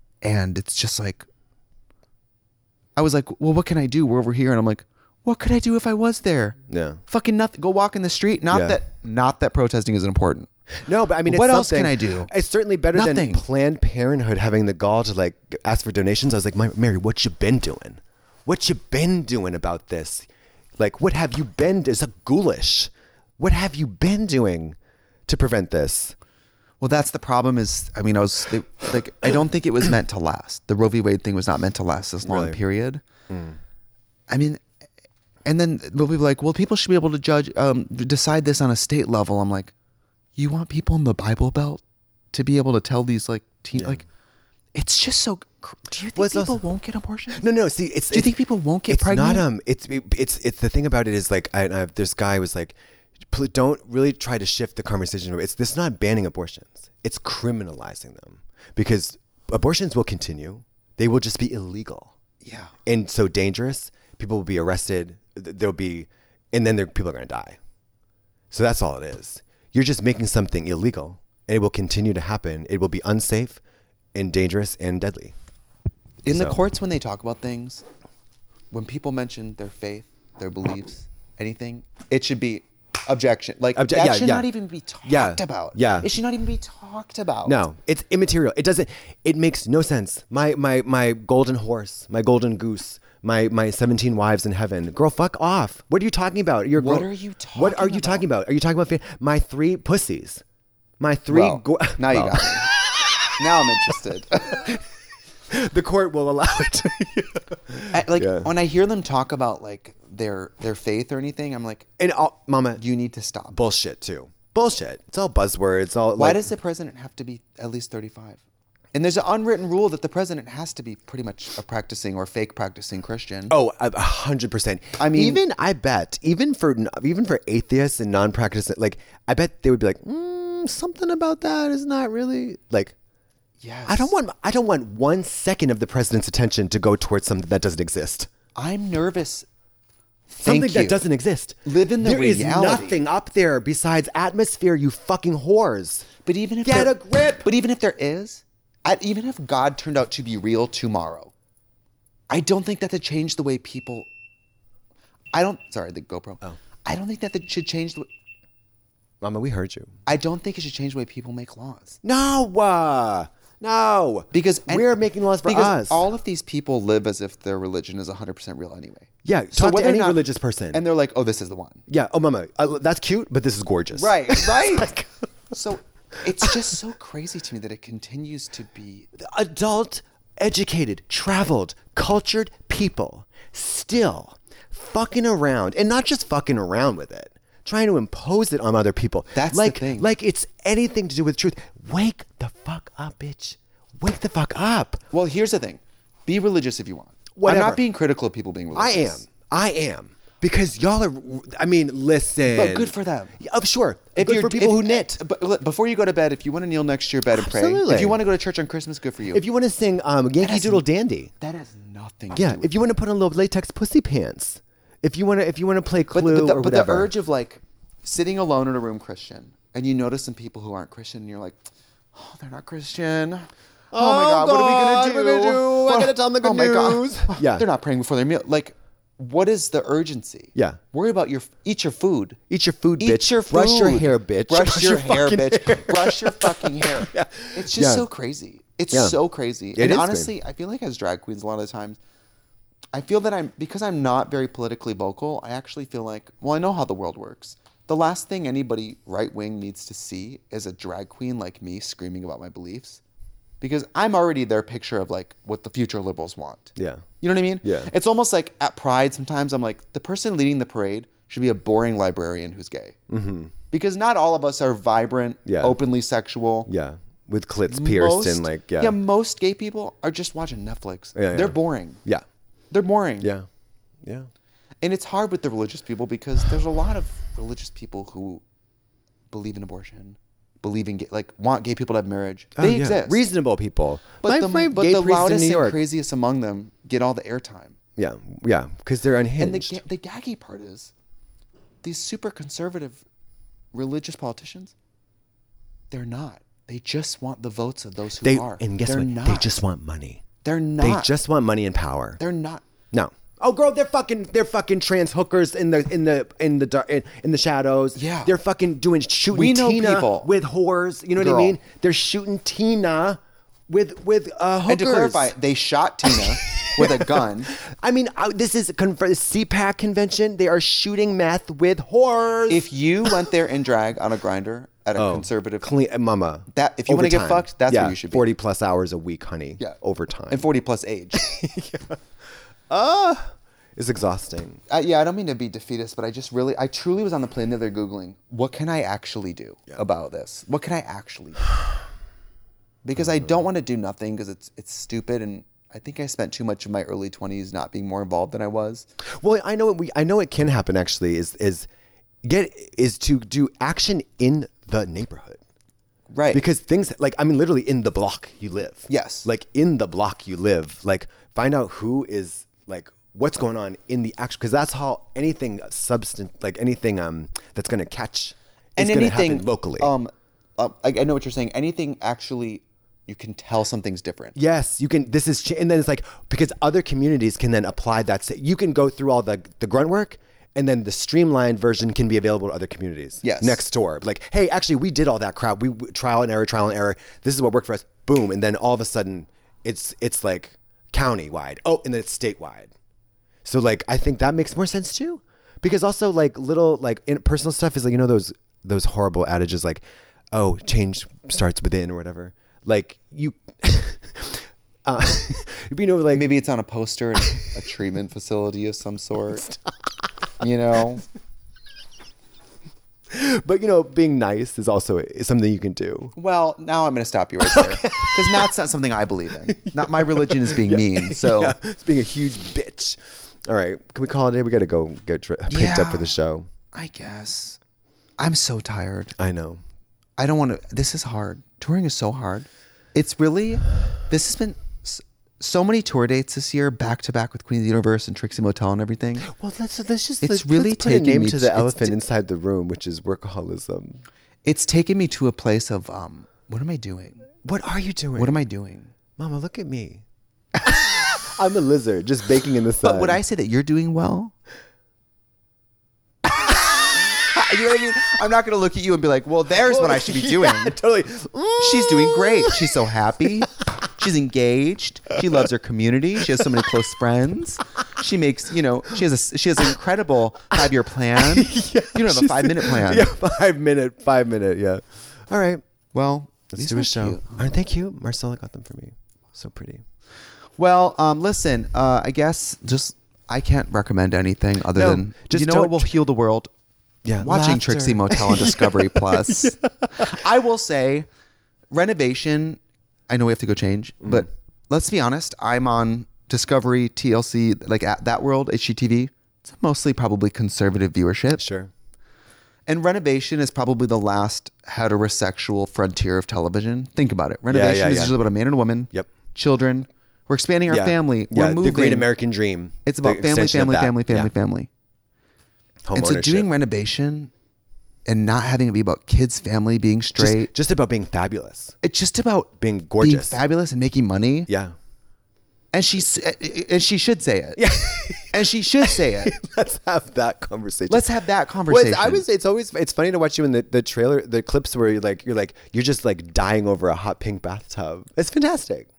[SPEAKER 3] and it's just like, I was like, well, what can I do? We're over here, and I'm like, what could I do if I was there?
[SPEAKER 4] Yeah.
[SPEAKER 3] Fucking nothing. Go walk in the street. Not
[SPEAKER 4] Yeah.
[SPEAKER 3] that, not that protesting isn't important.
[SPEAKER 4] No, but I mean, it's
[SPEAKER 3] What else
[SPEAKER 4] something-
[SPEAKER 3] can I do?
[SPEAKER 4] It's certainly better
[SPEAKER 3] Nothing.
[SPEAKER 4] than Planned Parenthood having the gall to like ask for donations. I was like, "My- Mary, what you been doing? What you been doing about this? Like, what have you been? Is a ghoulish. What have you been doing to prevent this?
[SPEAKER 3] Well, that's the problem. Is I mean, I was it, like, I don't think it was meant to last. The Roe v. Wade thing was not meant to last this long
[SPEAKER 4] Really?
[SPEAKER 3] period. I mean, and then we'll be like, well, people should be able to judge, um, decide this on a state level. I'm like, you want people in the Bible Belt to be able to tell these like teen, like, it's just so. cr- Do you think
[SPEAKER 4] Well, it's
[SPEAKER 3] people
[SPEAKER 4] also-
[SPEAKER 3] won't get abortions?
[SPEAKER 4] No, no. See, it's.
[SPEAKER 3] Do you
[SPEAKER 4] it's-
[SPEAKER 3] think people won't get
[SPEAKER 4] it's
[SPEAKER 3] pregnant?
[SPEAKER 4] not um. It's it, it's it's the thing about it is like I, I this guy was like, "Pl- don't really try to shift the conversation. It's this not banning abortions. It's criminalizing them because abortions will continue. They will just be illegal.
[SPEAKER 3] Yeah.
[SPEAKER 4] And so dangerous. People will be arrested. th- There'll be, and then there, people are going to die. So that's all it is. You're just making something illegal, and it will continue to happen. It will be unsafe, and dangerous and deadly.
[SPEAKER 3] In the
[SPEAKER 4] So-
[SPEAKER 3] courts, when they talk about things, when people mention their faith, their beliefs, anything, it should be objection. Like
[SPEAKER 4] Obje-
[SPEAKER 3] that
[SPEAKER 4] yeah,
[SPEAKER 3] should
[SPEAKER 4] yeah.
[SPEAKER 3] not even be talked
[SPEAKER 4] Yeah,
[SPEAKER 3] about.
[SPEAKER 4] yeah.
[SPEAKER 3] It should not even be talked about.
[SPEAKER 4] No, it's immaterial. It doesn't. It makes no sense. My my my golden horse, my golden goose, my my seventeen wives in heaven. Girl, fuck off. What are you talking about? You're
[SPEAKER 3] What
[SPEAKER 4] girl-
[SPEAKER 3] are you
[SPEAKER 4] What are
[SPEAKER 3] talking
[SPEAKER 4] you
[SPEAKER 3] about?
[SPEAKER 4] talking about? Are you talking about fa- my three pussies? My three.
[SPEAKER 3] Well,
[SPEAKER 4] go-
[SPEAKER 3] now you
[SPEAKER 4] Well,
[SPEAKER 3] got me. Now I'm interested.
[SPEAKER 4] The court will allow it.
[SPEAKER 3] I- like
[SPEAKER 4] Yeah.
[SPEAKER 3] when I hear them talk about like their their faith or anything, I'm like,
[SPEAKER 4] And all, mama,
[SPEAKER 3] you need to stop.
[SPEAKER 4] bullshit too. Bullshit. It's all buzzwords. All
[SPEAKER 3] Why
[SPEAKER 4] like,
[SPEAKER 3] does the president have to be at least thirty-five? And there's an unwritten rule that the president has to be pretty much a practicing or fake practicing Christian.
[SPEAKER 4] Oh, a a hundred percent.
[SPEAKER 3] I mean-
[SPEAKER 4] even I bet, even for even for atheists and non-practicing, like I bet they would be like, mm, something about that is not really like.
[SPEAKER 3] yes.
[SPEAKER 4] I don't want. I don't want one second of the president's attention to go towards something that doesn't exist.
[SPEAKER 3] I'm nervous. Thank
[SPEAKER 4] Something
[SPEAKER 3] you.
[SPEAKER 4] that doesn't exist.
[SPEAKER 3] Live in the
[SPEAKER 4] There is
[SPEAKER 3] reality.
[SPEAKER 4] nothing up there besides atmosphere. You fucking whores.
[SPEAKER 3] But even if
[SPEAKER 4] Get
[SPEAKER 3] there,
[SPEAKER 4] a grip.
[SPEAKER 3] But even if there is, I, even if God turned out to be real tomorrow, I don't think that to change the way people. I don't. Sorry, the GoPro.
[SPEAKER 4] Oh.
[SPEAKER 3] I don't think that that should change the.
[SPEAKER 4] Mama, we heard you.
[SPEAKER 3] I don't think it should change the way people make laws.
[SPEAKER 4] No, uh, no.
[SPEAKER 3] Because
[SPEAKER 4] we're making laws for
[SPEAKER 3] because
[SPEAKER 4] us.
[SPEAKER 3] all of these people live as if their religion is one hundred percent real anyway.
[SPEAKER 4] Yeah,
[SPEAKER 3] So
[SPEAKER 4] talk to
[SPEAKER 3] whether or
[SPEAKER 4] any
[SPEAKER 3] not-
[SPEAKER 4] religious person.
[SPEAKER 3] And they're like, "Oh, this is the one."
[SPEAKER 4] Yeah. Oh, mama, uh, that's cute, but this is gorgeous.
[SPEAKER 3] Right. Right. So it's just so crazy to me that it continues to be.
[SPEAKER 4] Adult, educated, traveled, cultured people still fucking around, and not just fucking around with it, trying to impose it on other people.
[SPEAKER 3] That's the
[SPEAKER 4] like,
[SPEAKER 3] thing.
[SPEAKER 4] Like it's anything to do with truth. Wake the fuck up, bitch. Wake the fuck up.
[SPEAKER 3] Well, here's the thing: be religious if you want.
[SPEAKER 4] Whatever.
[SPEAKER 3] I'm not being critical of people being
[SPEAKER 4] I
[SPEAKER 3] religious.
[SPEAKER 4] am. I am. Because y'all are, I mean, listen.
[SPEAKER 3] But good for them.
[SPEAKER 4] Yeah, oh, sure.
[SPEAKER 3] If
[SPEAKER 4] good
[SPEAKER 3] you're
[SPEAKER 4] for people
[SPEAKER 3] if-
[SPEAKER 4] who knit.
[SPEAKER 3] But look, before you go to bed, if you want to kneel next to your bed and pray,
[SPEAKER 4] Absolutely.
[SPEAKER 3] if you want to go to church on Christmas, good for you.
[SPEAKER 4] If you want to sing um, Yankee
[SPEAKER 3] has-
[SPEAKER 4] Doodle Dandy.
[SPEAKER 3] that has nothing. to
[SPEAKER 4] Yeah.
[SPEAKER 3] do with
[SPEAKER 4] If you want to put on little latex pussy pants. If you want to, if you want to play
[SPEAKER 3] But,
[SPEAKER 4] Clue
[SPEAKER 3] but, the,
[SPEAKER 4] or
[SPEAKER 3] but the
[SPEAKER 4] whatever.
[SPEAKER 3] urge of like sitting alone in a room Christian and you notice some people who aren't Christian and you're like, oh, they're not Christian. Oh, my God, what are we
[SPEAKER 4] God,
[SPEAKER 3] gonna do?
[SPEAKER 4] what are we gonna do? I gotta tell them the good
[SPEAKER 3] oh my God.
[SPEAKER 4] news. Yeah.
[SPEAKER 3] They're not praying before their meal. Like, what is the urgency?
[SPEAKER 4] Yeah.
[SPEAKER 3] Worry about your eat your food.
[SPEAKER 4] Eat your food,
[SPEAKER 3] Eat
[SPEAKER 4] bitch.
[SPEAKER 3] your food.
[SPEAKER 4] Brush your hair, bitch.
[SPEAKER 3] Brush,
[SPEAKER 4] Brush
[SPEAKER 3] your,
[SPEAKER 4] your
[SPEAKER 3] hair,
[SPEAKER 4] fucking
[SPEAKER 3] bitch.
[SPEAKER 4] hair.
[SPEAKER 3] Brush your fucking hair.
[SPEAKER 4] Yeah.
[SPEAKER 3] It's just
[SPEAKER 4] Yeah.
[SPEAKER 3] so crazy. It's
[SPEAKER 4] Yeah.
[SPEAKER 3] so crazy.
[SPEAKER 4] It
[SPEAKER 3] and
[SPEAKER 4] is
[SPEAKER 3] honestly, I feel like as drag queens, a lot of the times, I feel that I'm because I'm not very politically vocal. I actually feel like, well, I know how the world works. The last thing anybody right wing needs to see is a drag queen like me screaming about my beliefs, because I'm already their picture of like what the future liberals want.
[SPEAKER 4] Yeah.
[SPEAKER 3] You know what I mean?
[SPEAKER 4] Yeah.
[SPEAKER 3] It's almost like at Pride, sometimes I'm like, the person leading the parade should be a boring librarian who's gay. Mm-hmm. Because not all of us are vibrant,
[SPEAKER 4] Yeah.
[SPEAKER 3] openly sexual.
[SPEAKER 4] Yeah. With clits pierced
[SPEAKER 3] Most-
[SPEAKER 4] and like, yeah.
[SPEAKER 3] Yeah, most gay people are just watching Netflix.
[SPEAKER 4] Yeah,
[SPEAKER 3] They're
[SPEAKER 4] yeah.
[SPEAKER 3] boring.
[SPEAKER 4] Yeah.
[SPEAKER 3] They're boring.
[SPEAKER 4] Yeah. Yeah.
[SPEAKER 3] And it's hard with the religious people because there's a lot of religious people who believe in abortion, believe in gay, like want gay people to have marriage.
[SPEAKER 4] Oh,
[SPEAKER 3] They
[SPEAKER 4] yeah.
[SPEAKER 3] exist.
[SPEAKER 4] Reasonable people.
[SPEAKER 3] But
[SPEAKER 4] my,
[SPEAKER 3] the,
[SPEAKER 4] my
[SPEAKER 3] but
[SPEAKER 4] gay
[SPEAKER 3] the
[SPEAKER 4] priest in
[SPEAKER 3] loudest
[SPEAKER 4] New
[SPEAKER 3] and
[SPEAKER 4] York.
[SPEAKER 3] craziest among them get all the airtime.
[SPEAKER 4] Yeah. Yeah. Because they're
[SPEAKER 3] And the,
[SPEAKER 4] unhinged.
[SPEAKER 3] ga- the gaggy part is these super conservative religious politicians, they're not. They just want the votes of those who
[SPEAKER 4] they
[SPEAKER 3] are.
[SPEAKER 4] and guess
[SPEAKER 3] they're
[SPEAKER 4] what?
[SPEAKER 3] not.
[SPEAKER 4] They just want money.
[SPEAKER 3] They're not.
[SPEAKER 4] They just want money and power.
[SPEAKER 3] They're not.
[SPEAKER 4] No. Oh, girl, they're fucking, they're fucking trans hookers in the in the in the dark in, in the shadows.
[SPEAKER 3] Yeah.
[SPEAKER 4] they're fucking doing shooting
[SPEAKER 3] We know
[SPEAKER 4] Tina
[SPEAKER 3] people.
[SPEAKER 4] with whores. You know what
[SPEAKER 3] Girl.
[SPEAKER 4] I mean? They're shooting Tina with with uh, hookers.
[SPEAKER 3] And to clarify, they shot Tina with a gun.
[SPEAKER 4] I mean, uh, this is a con- C PAC convention. They are shooting meth with whores.
[SPEAKER 3] If you went there in drag on a grinder at a
[SPEAKER 4] Oh,
[SPEAKER 3] conservative
[SPEAKER 4] clean, uh, mama.
[SPEAKER 3] That- if you wanna get
[SPEAKER 4] Overtime.
[SPEAKER 3] fucked, that's
[SPEAKER 4] yeah,
[SPEAKER 3] where you should be.
[SPEAKER 4] Forty plus hours a week, honey.
[SPEAKER 3] Yeah.
[SPEAKER 4] overtime.
[SPEAKER 3] and forty plus age.
[SPEAKER 4] It's exhausting.
[SPEAKER 3] uh, yeah, I don't mean to be defeatist, but I just really, I truly was on the plane the other day Googling, what can I actually do about this? What can I actually do? Because I don't want to do nothing because it's it's stupid, and I think I spent too much of my early twenties not being more involved than I was.
[SPEAKER 4] Well, I know it, we I know it can happen actually is is get is to do action in the neighborhood.
[SPEAKER 3] Right.
[SPEAKER 4] Because things like I mean literally in the block you live.
[SPEAKER 3] Yes.
[SPEAKER 4] Like in the block you live. Like find out who is like what's going on in the action because that's how anything substance like anything um that's going to catch is
[SPEAKER 3] and
[SPEAKER 4] going to
[SPEAKER 3] anything
[SPEAKER 4] happen locally.
[SPEAKER 3] Um, uh, I, I know what you're saying. Anything actually You can tell something's different.
[SPEAKER 4] Yes, you can. This is, ch- and then it's like, because other communities can then apply that. sa- You can go through all the, the grunt work, and then the streamlined version can be available to other communities.
[SPEAKER 3] Yes.
[SPEAKER 4] Next door. Like, hey, actually, we did all that crap. We we- trial and error, trial and error. This is what worked for us. Boom. And then all of a sudden, it's it's like county-wide. Oh, and then it's statewide. So, like, I think that makes more sense too. Because also, like, little, like, in personal stuff is like, you know, those those horrible adages like, oh, change starts within or whatever. Like, you, uh, you know, like,
[SPEAKER 3] Maybe it's on a poster in a treatment facility of some sort. You know?
[SPEAKER 4] but, you know, being nice is also is something you can do.
[SPEAKER 3] Well, now I'm going to stop you right there. Because that's not something I believe in. Not my religion is being mean. So,
[SPEAKER 4] Yeah, it's being a huge bitch. All right. Can we call it a day? We got to go get dr- picked
[SPEAKER 3] Yeah.
[SPEAKER 4] up for the show.
[SPEAKER 3] I guess. I'm so tired.
[SPEAKER 4] I know.
[SPEAKER 3] I don't want to. This is hard. Touring is so hard. It's really, this has been s- so many tour dates this year, back to back with Queen of the Universe and Trixie Motel and everything.
[SPEAKER 4] Well, let's, let's just
[SPEAKER 3] It's
[SPEAKER 4] let's,
[SPEAKER 3] really
[SPEAKER 4] let's put a
[SPEAKER 3] taking
[SPEAKER 4] name
[SPEAKER 3] me
[SPEAKER 4] to
[SPEAKER 3] to-
[SPEAKER 4] the
[SPEAKER 3] it's
[SPEAKER 4] elephant
[SPEAKER 3] t-
[SPEAKER 4] inside the room, which is workaholism.
[SPEAKER 3] It's taken me to a place of, um, what am I doing?
[SPEAKER 4] What are you doing?
[SPEAKER 3] What am I doing?
[SPEAKER 4] Mama, look at me. I'm a lizard just baking in the sun.
[SPEAKER 3] But would I say that you're doing well? You know what I mean? I'm not going to look at you and be like, well, there's what I should be doing.
[SPEAKER 4] Yeah, totally.
[SPEAKER 3] She's doing great. She's so happy. She's engaged. She loves her community. She has so many close friends. She makes, you know, she has a she has an incredible five year plan.
[SPEAKER 4] Yeah,
[SPEAKER 3] you don't have a five minute plan.
[SPEAKER 4] Yeah, five minute, five minute. Yeah. All right.
[SPEAKER 3] Well,
[SPEAKER 4] Let's
[SPEAKER 3] these
[SPEAKER 4] do
[SPEAKER 3] are
[SPEAKER 4] a show.
[SPEAKER 3] cute.
[SPEAKER 4] All right, thank you. Marcella got them for me. So pretty.
[SPEAKER 3] Well, um, listen, uh, I guess just I can't recommend anything other
[SPEAKER 4] No,
[SPEAKER 3] than
[SPEAKER 4] just
[SPEAKER 3] you know what
[SPEAKER 4] don't-
[SPEAKER 3] will heal the world.
[SPEAKER 4] Yeah,
[SPEAKER 3] Watching
[SPEAKER 4] laughter.
[SPEAKER 3] Trixie Motel on Discovery Plus. I will say, renovation. I know we have to go change,
[SPEAKER 4] Mm.
[SPEAKER 3] but let's be honest. I'm on Discovery, T L C, like at that world, H G T V. It's mostly probably conservative viewership.
[SPEAKER 4] Sure.
[SPEAKER 3] And renovation is probably the last heterosexual frontier of television. Think about it. Renovation
[SPEAKER 4] yeah,
[SPEAKER 3] is
[SPEAKER 4] yeah.
[SPEAKER 3] just about a man and a woman.
[SPEAKER 4] Yep.
[SPEAKER 3] Children. We're expanding our
[SPEAKER 4] Yeah.
[SPEAKER 3] family.
[SPEAKER 4] Yeah,
[SPEAKER 3] We're moving.
[SPEAKER 4] the great American dream.
[SPEAKER 3] It's
[SPEAKER 4] The
[SPEAKER 3] about family,
[SPEAKER 4] extension of
[SPEAKER 3] family,
[SPEAKER 4] that.
[SPEAKER 3] family, family,
[SPEAKER 4] Yeah.
[SPEAKER 3] family.
[SPEAKER 4] Home
[SPEAKER 3] And so
[SPEAKER 4] ownership.
[SPEAKER 3] doing renovation and not having it be about kids, family, being straight.
[SPEAKER 4] just, just about being fabulous.
[SPEAKER 3] It's just about
[SPEAKER 4] Being gorgeous.
[SPEAKER 3] being fabulous and making money.
[SPEAKER 4] Yeah.
[SPEAKER 3] And she's and she should say it.
[SPEAKER 4] Yeah.
[SPEAKER 3] And she should say it.
[SPEAKER 4] Let's have that conversation.
[SPEAKER 3] Let's have that
[SPEAKER 4] Well,
[SPEAKER 3] conversation.
[SPEAKER 4] it's, I was. It's always. It's funny to watch you in the, the trailer, the clips where you're like, you're like, you're just like dying over a hot pink bathtub. It's fantastic.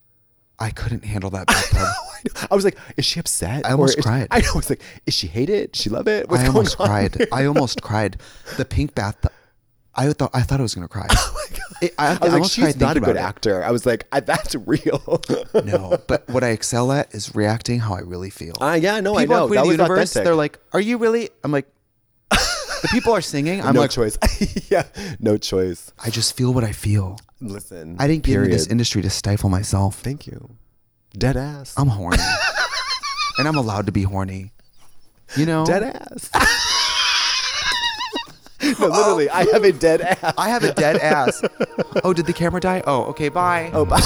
[SPEAKER 3] I couldn't handle that bathtub.
[SPEAKER 4] I was like, is she upset?
[SPEAKER 3] I almost
[SPEAKER 4] Or is-
[SPEAKER 3] cried.
[SPEAKER 4] I know. I was like, is she hate it? Does she love it? What's
[SPEAKER 3] I
[SPEAKER 4] going
[SPEAKER 3] almost
[SPEAKER 4] on
[SPEAKER 3] cried.
[SPEAKER 4] here?
[SPEAKER 3] I almost cried. The pink bathtub. I thought I thought I was gonna cry.
[SPEAKER 4] Oh my God.
[SPEAKER 3] It- I,
[SPEAKER 4] I was like,
[SPEAKER 3] almost cried
[SPEAKER 4] she's not a
[SPEAKER 3] thinking
[SPEAKER 4] good
[SPEAKER 3] about it.
[SPEAKER 4] actor. I was like, I, that's real.
[SPEAKER 3] No, but what I excel at is reacting how I really feel.
[SPEAKER 4] Uh, yeah, no, I
[SPEAKER 3] People
[SPEAKER 4] know.
[SPEAKER 3] on Queen
[SPEAKER 4] That
[SPEAKER 3] of the
[SPEAKER 4] was
[SPEAKER 3] Universe,
[SPEAKER 4] authentic.
[SPEAKER 3] they're like, "Are you really?" I'm like, the people are singing. I'm
[SPEAKER 4] no
[SPEAKER 3] like,
[SPEAKER 4] choice. Yeah, no choice.
[SPEAKER 3] I just feel what I feel.
[SPEAKER 4] Listen,
[SPEAKER 3] I didn't get into this
[SPEAKER 4] period.
[SPEAKER 3] industry to stifle myself.
[SPEAKER 4] Thank you. Dead ass.
[SPEAKER 3] I'm horny, and I'm allowed to be horny. You know,
[SPEAKER 4] dead ass. No, literally, I have a dead ass.
[SPEAKER 3] I have a dead ass. Oh, did the camera die? Oh, okay, bye.
[SPEAKER 4] Oh, bye.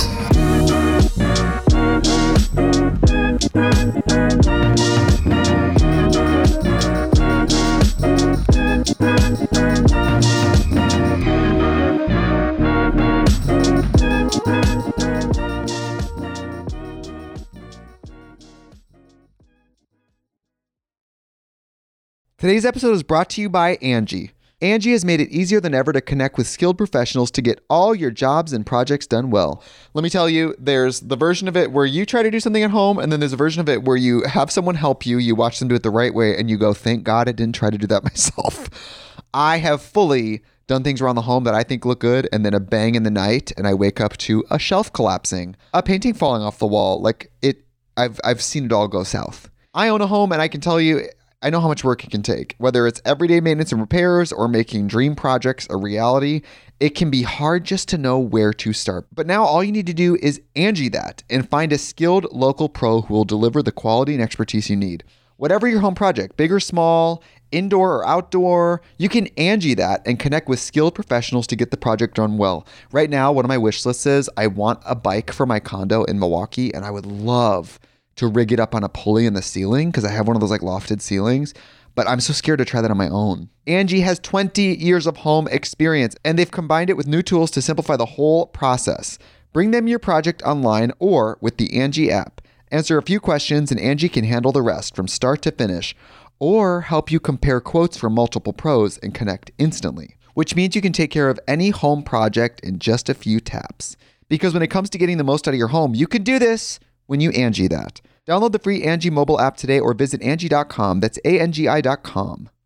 [SPEAKER 1] Today's episode is brought to you by Angie. Angie has made it easier than ever to connect with skilled professionals to get all your jobs and projects done well. Let me tell you, there's the version of it where you try to do something at home, and then there's a version of it where you have someone help you, you watch them do it the right way, and you go, thank God I didn't try to do that myself. I have fully done things around the home that I think look good, and then a bang in the night, and I wake up to a shelf collapsing, a painting falling off the wall. Like it, I've I've seen it all go south. I own a home, and I can tell you, I know how much work it can take. Whether it's everyday maintenance and repairs or making dream projects a reality, it can be hard just to know where to start. But now all you need to do is Angie that and find a skilled local pro who will deliver the quality and expertise you need. Whatever your home project, big or small, indoor or outdoor, you can Angie that and connect with skilled professionals to get the project done well. Right now, one of my wish lists is I want a bike for my condo in Milwaukee, and I would love to rig it up on a pulley in the ceiling because I have one of those like lofted ceilings, but I'm so scared to try that on my own. Angie has twenty years of home experience, and they've combined it with new tools to simplify the whole process. Bring them your project online or with the Angie app. Answer a few questions and Angie can handle the rest from start to finish, or help you compare quotes from multiple pros and connect instantly, which means you can take care of any home project in just a few taps. Because when it comes to getting the most out of your home, you can do this when you Angie that. Download the free Angie mobile app today or visit Angie dot com. That's A N G I dot com.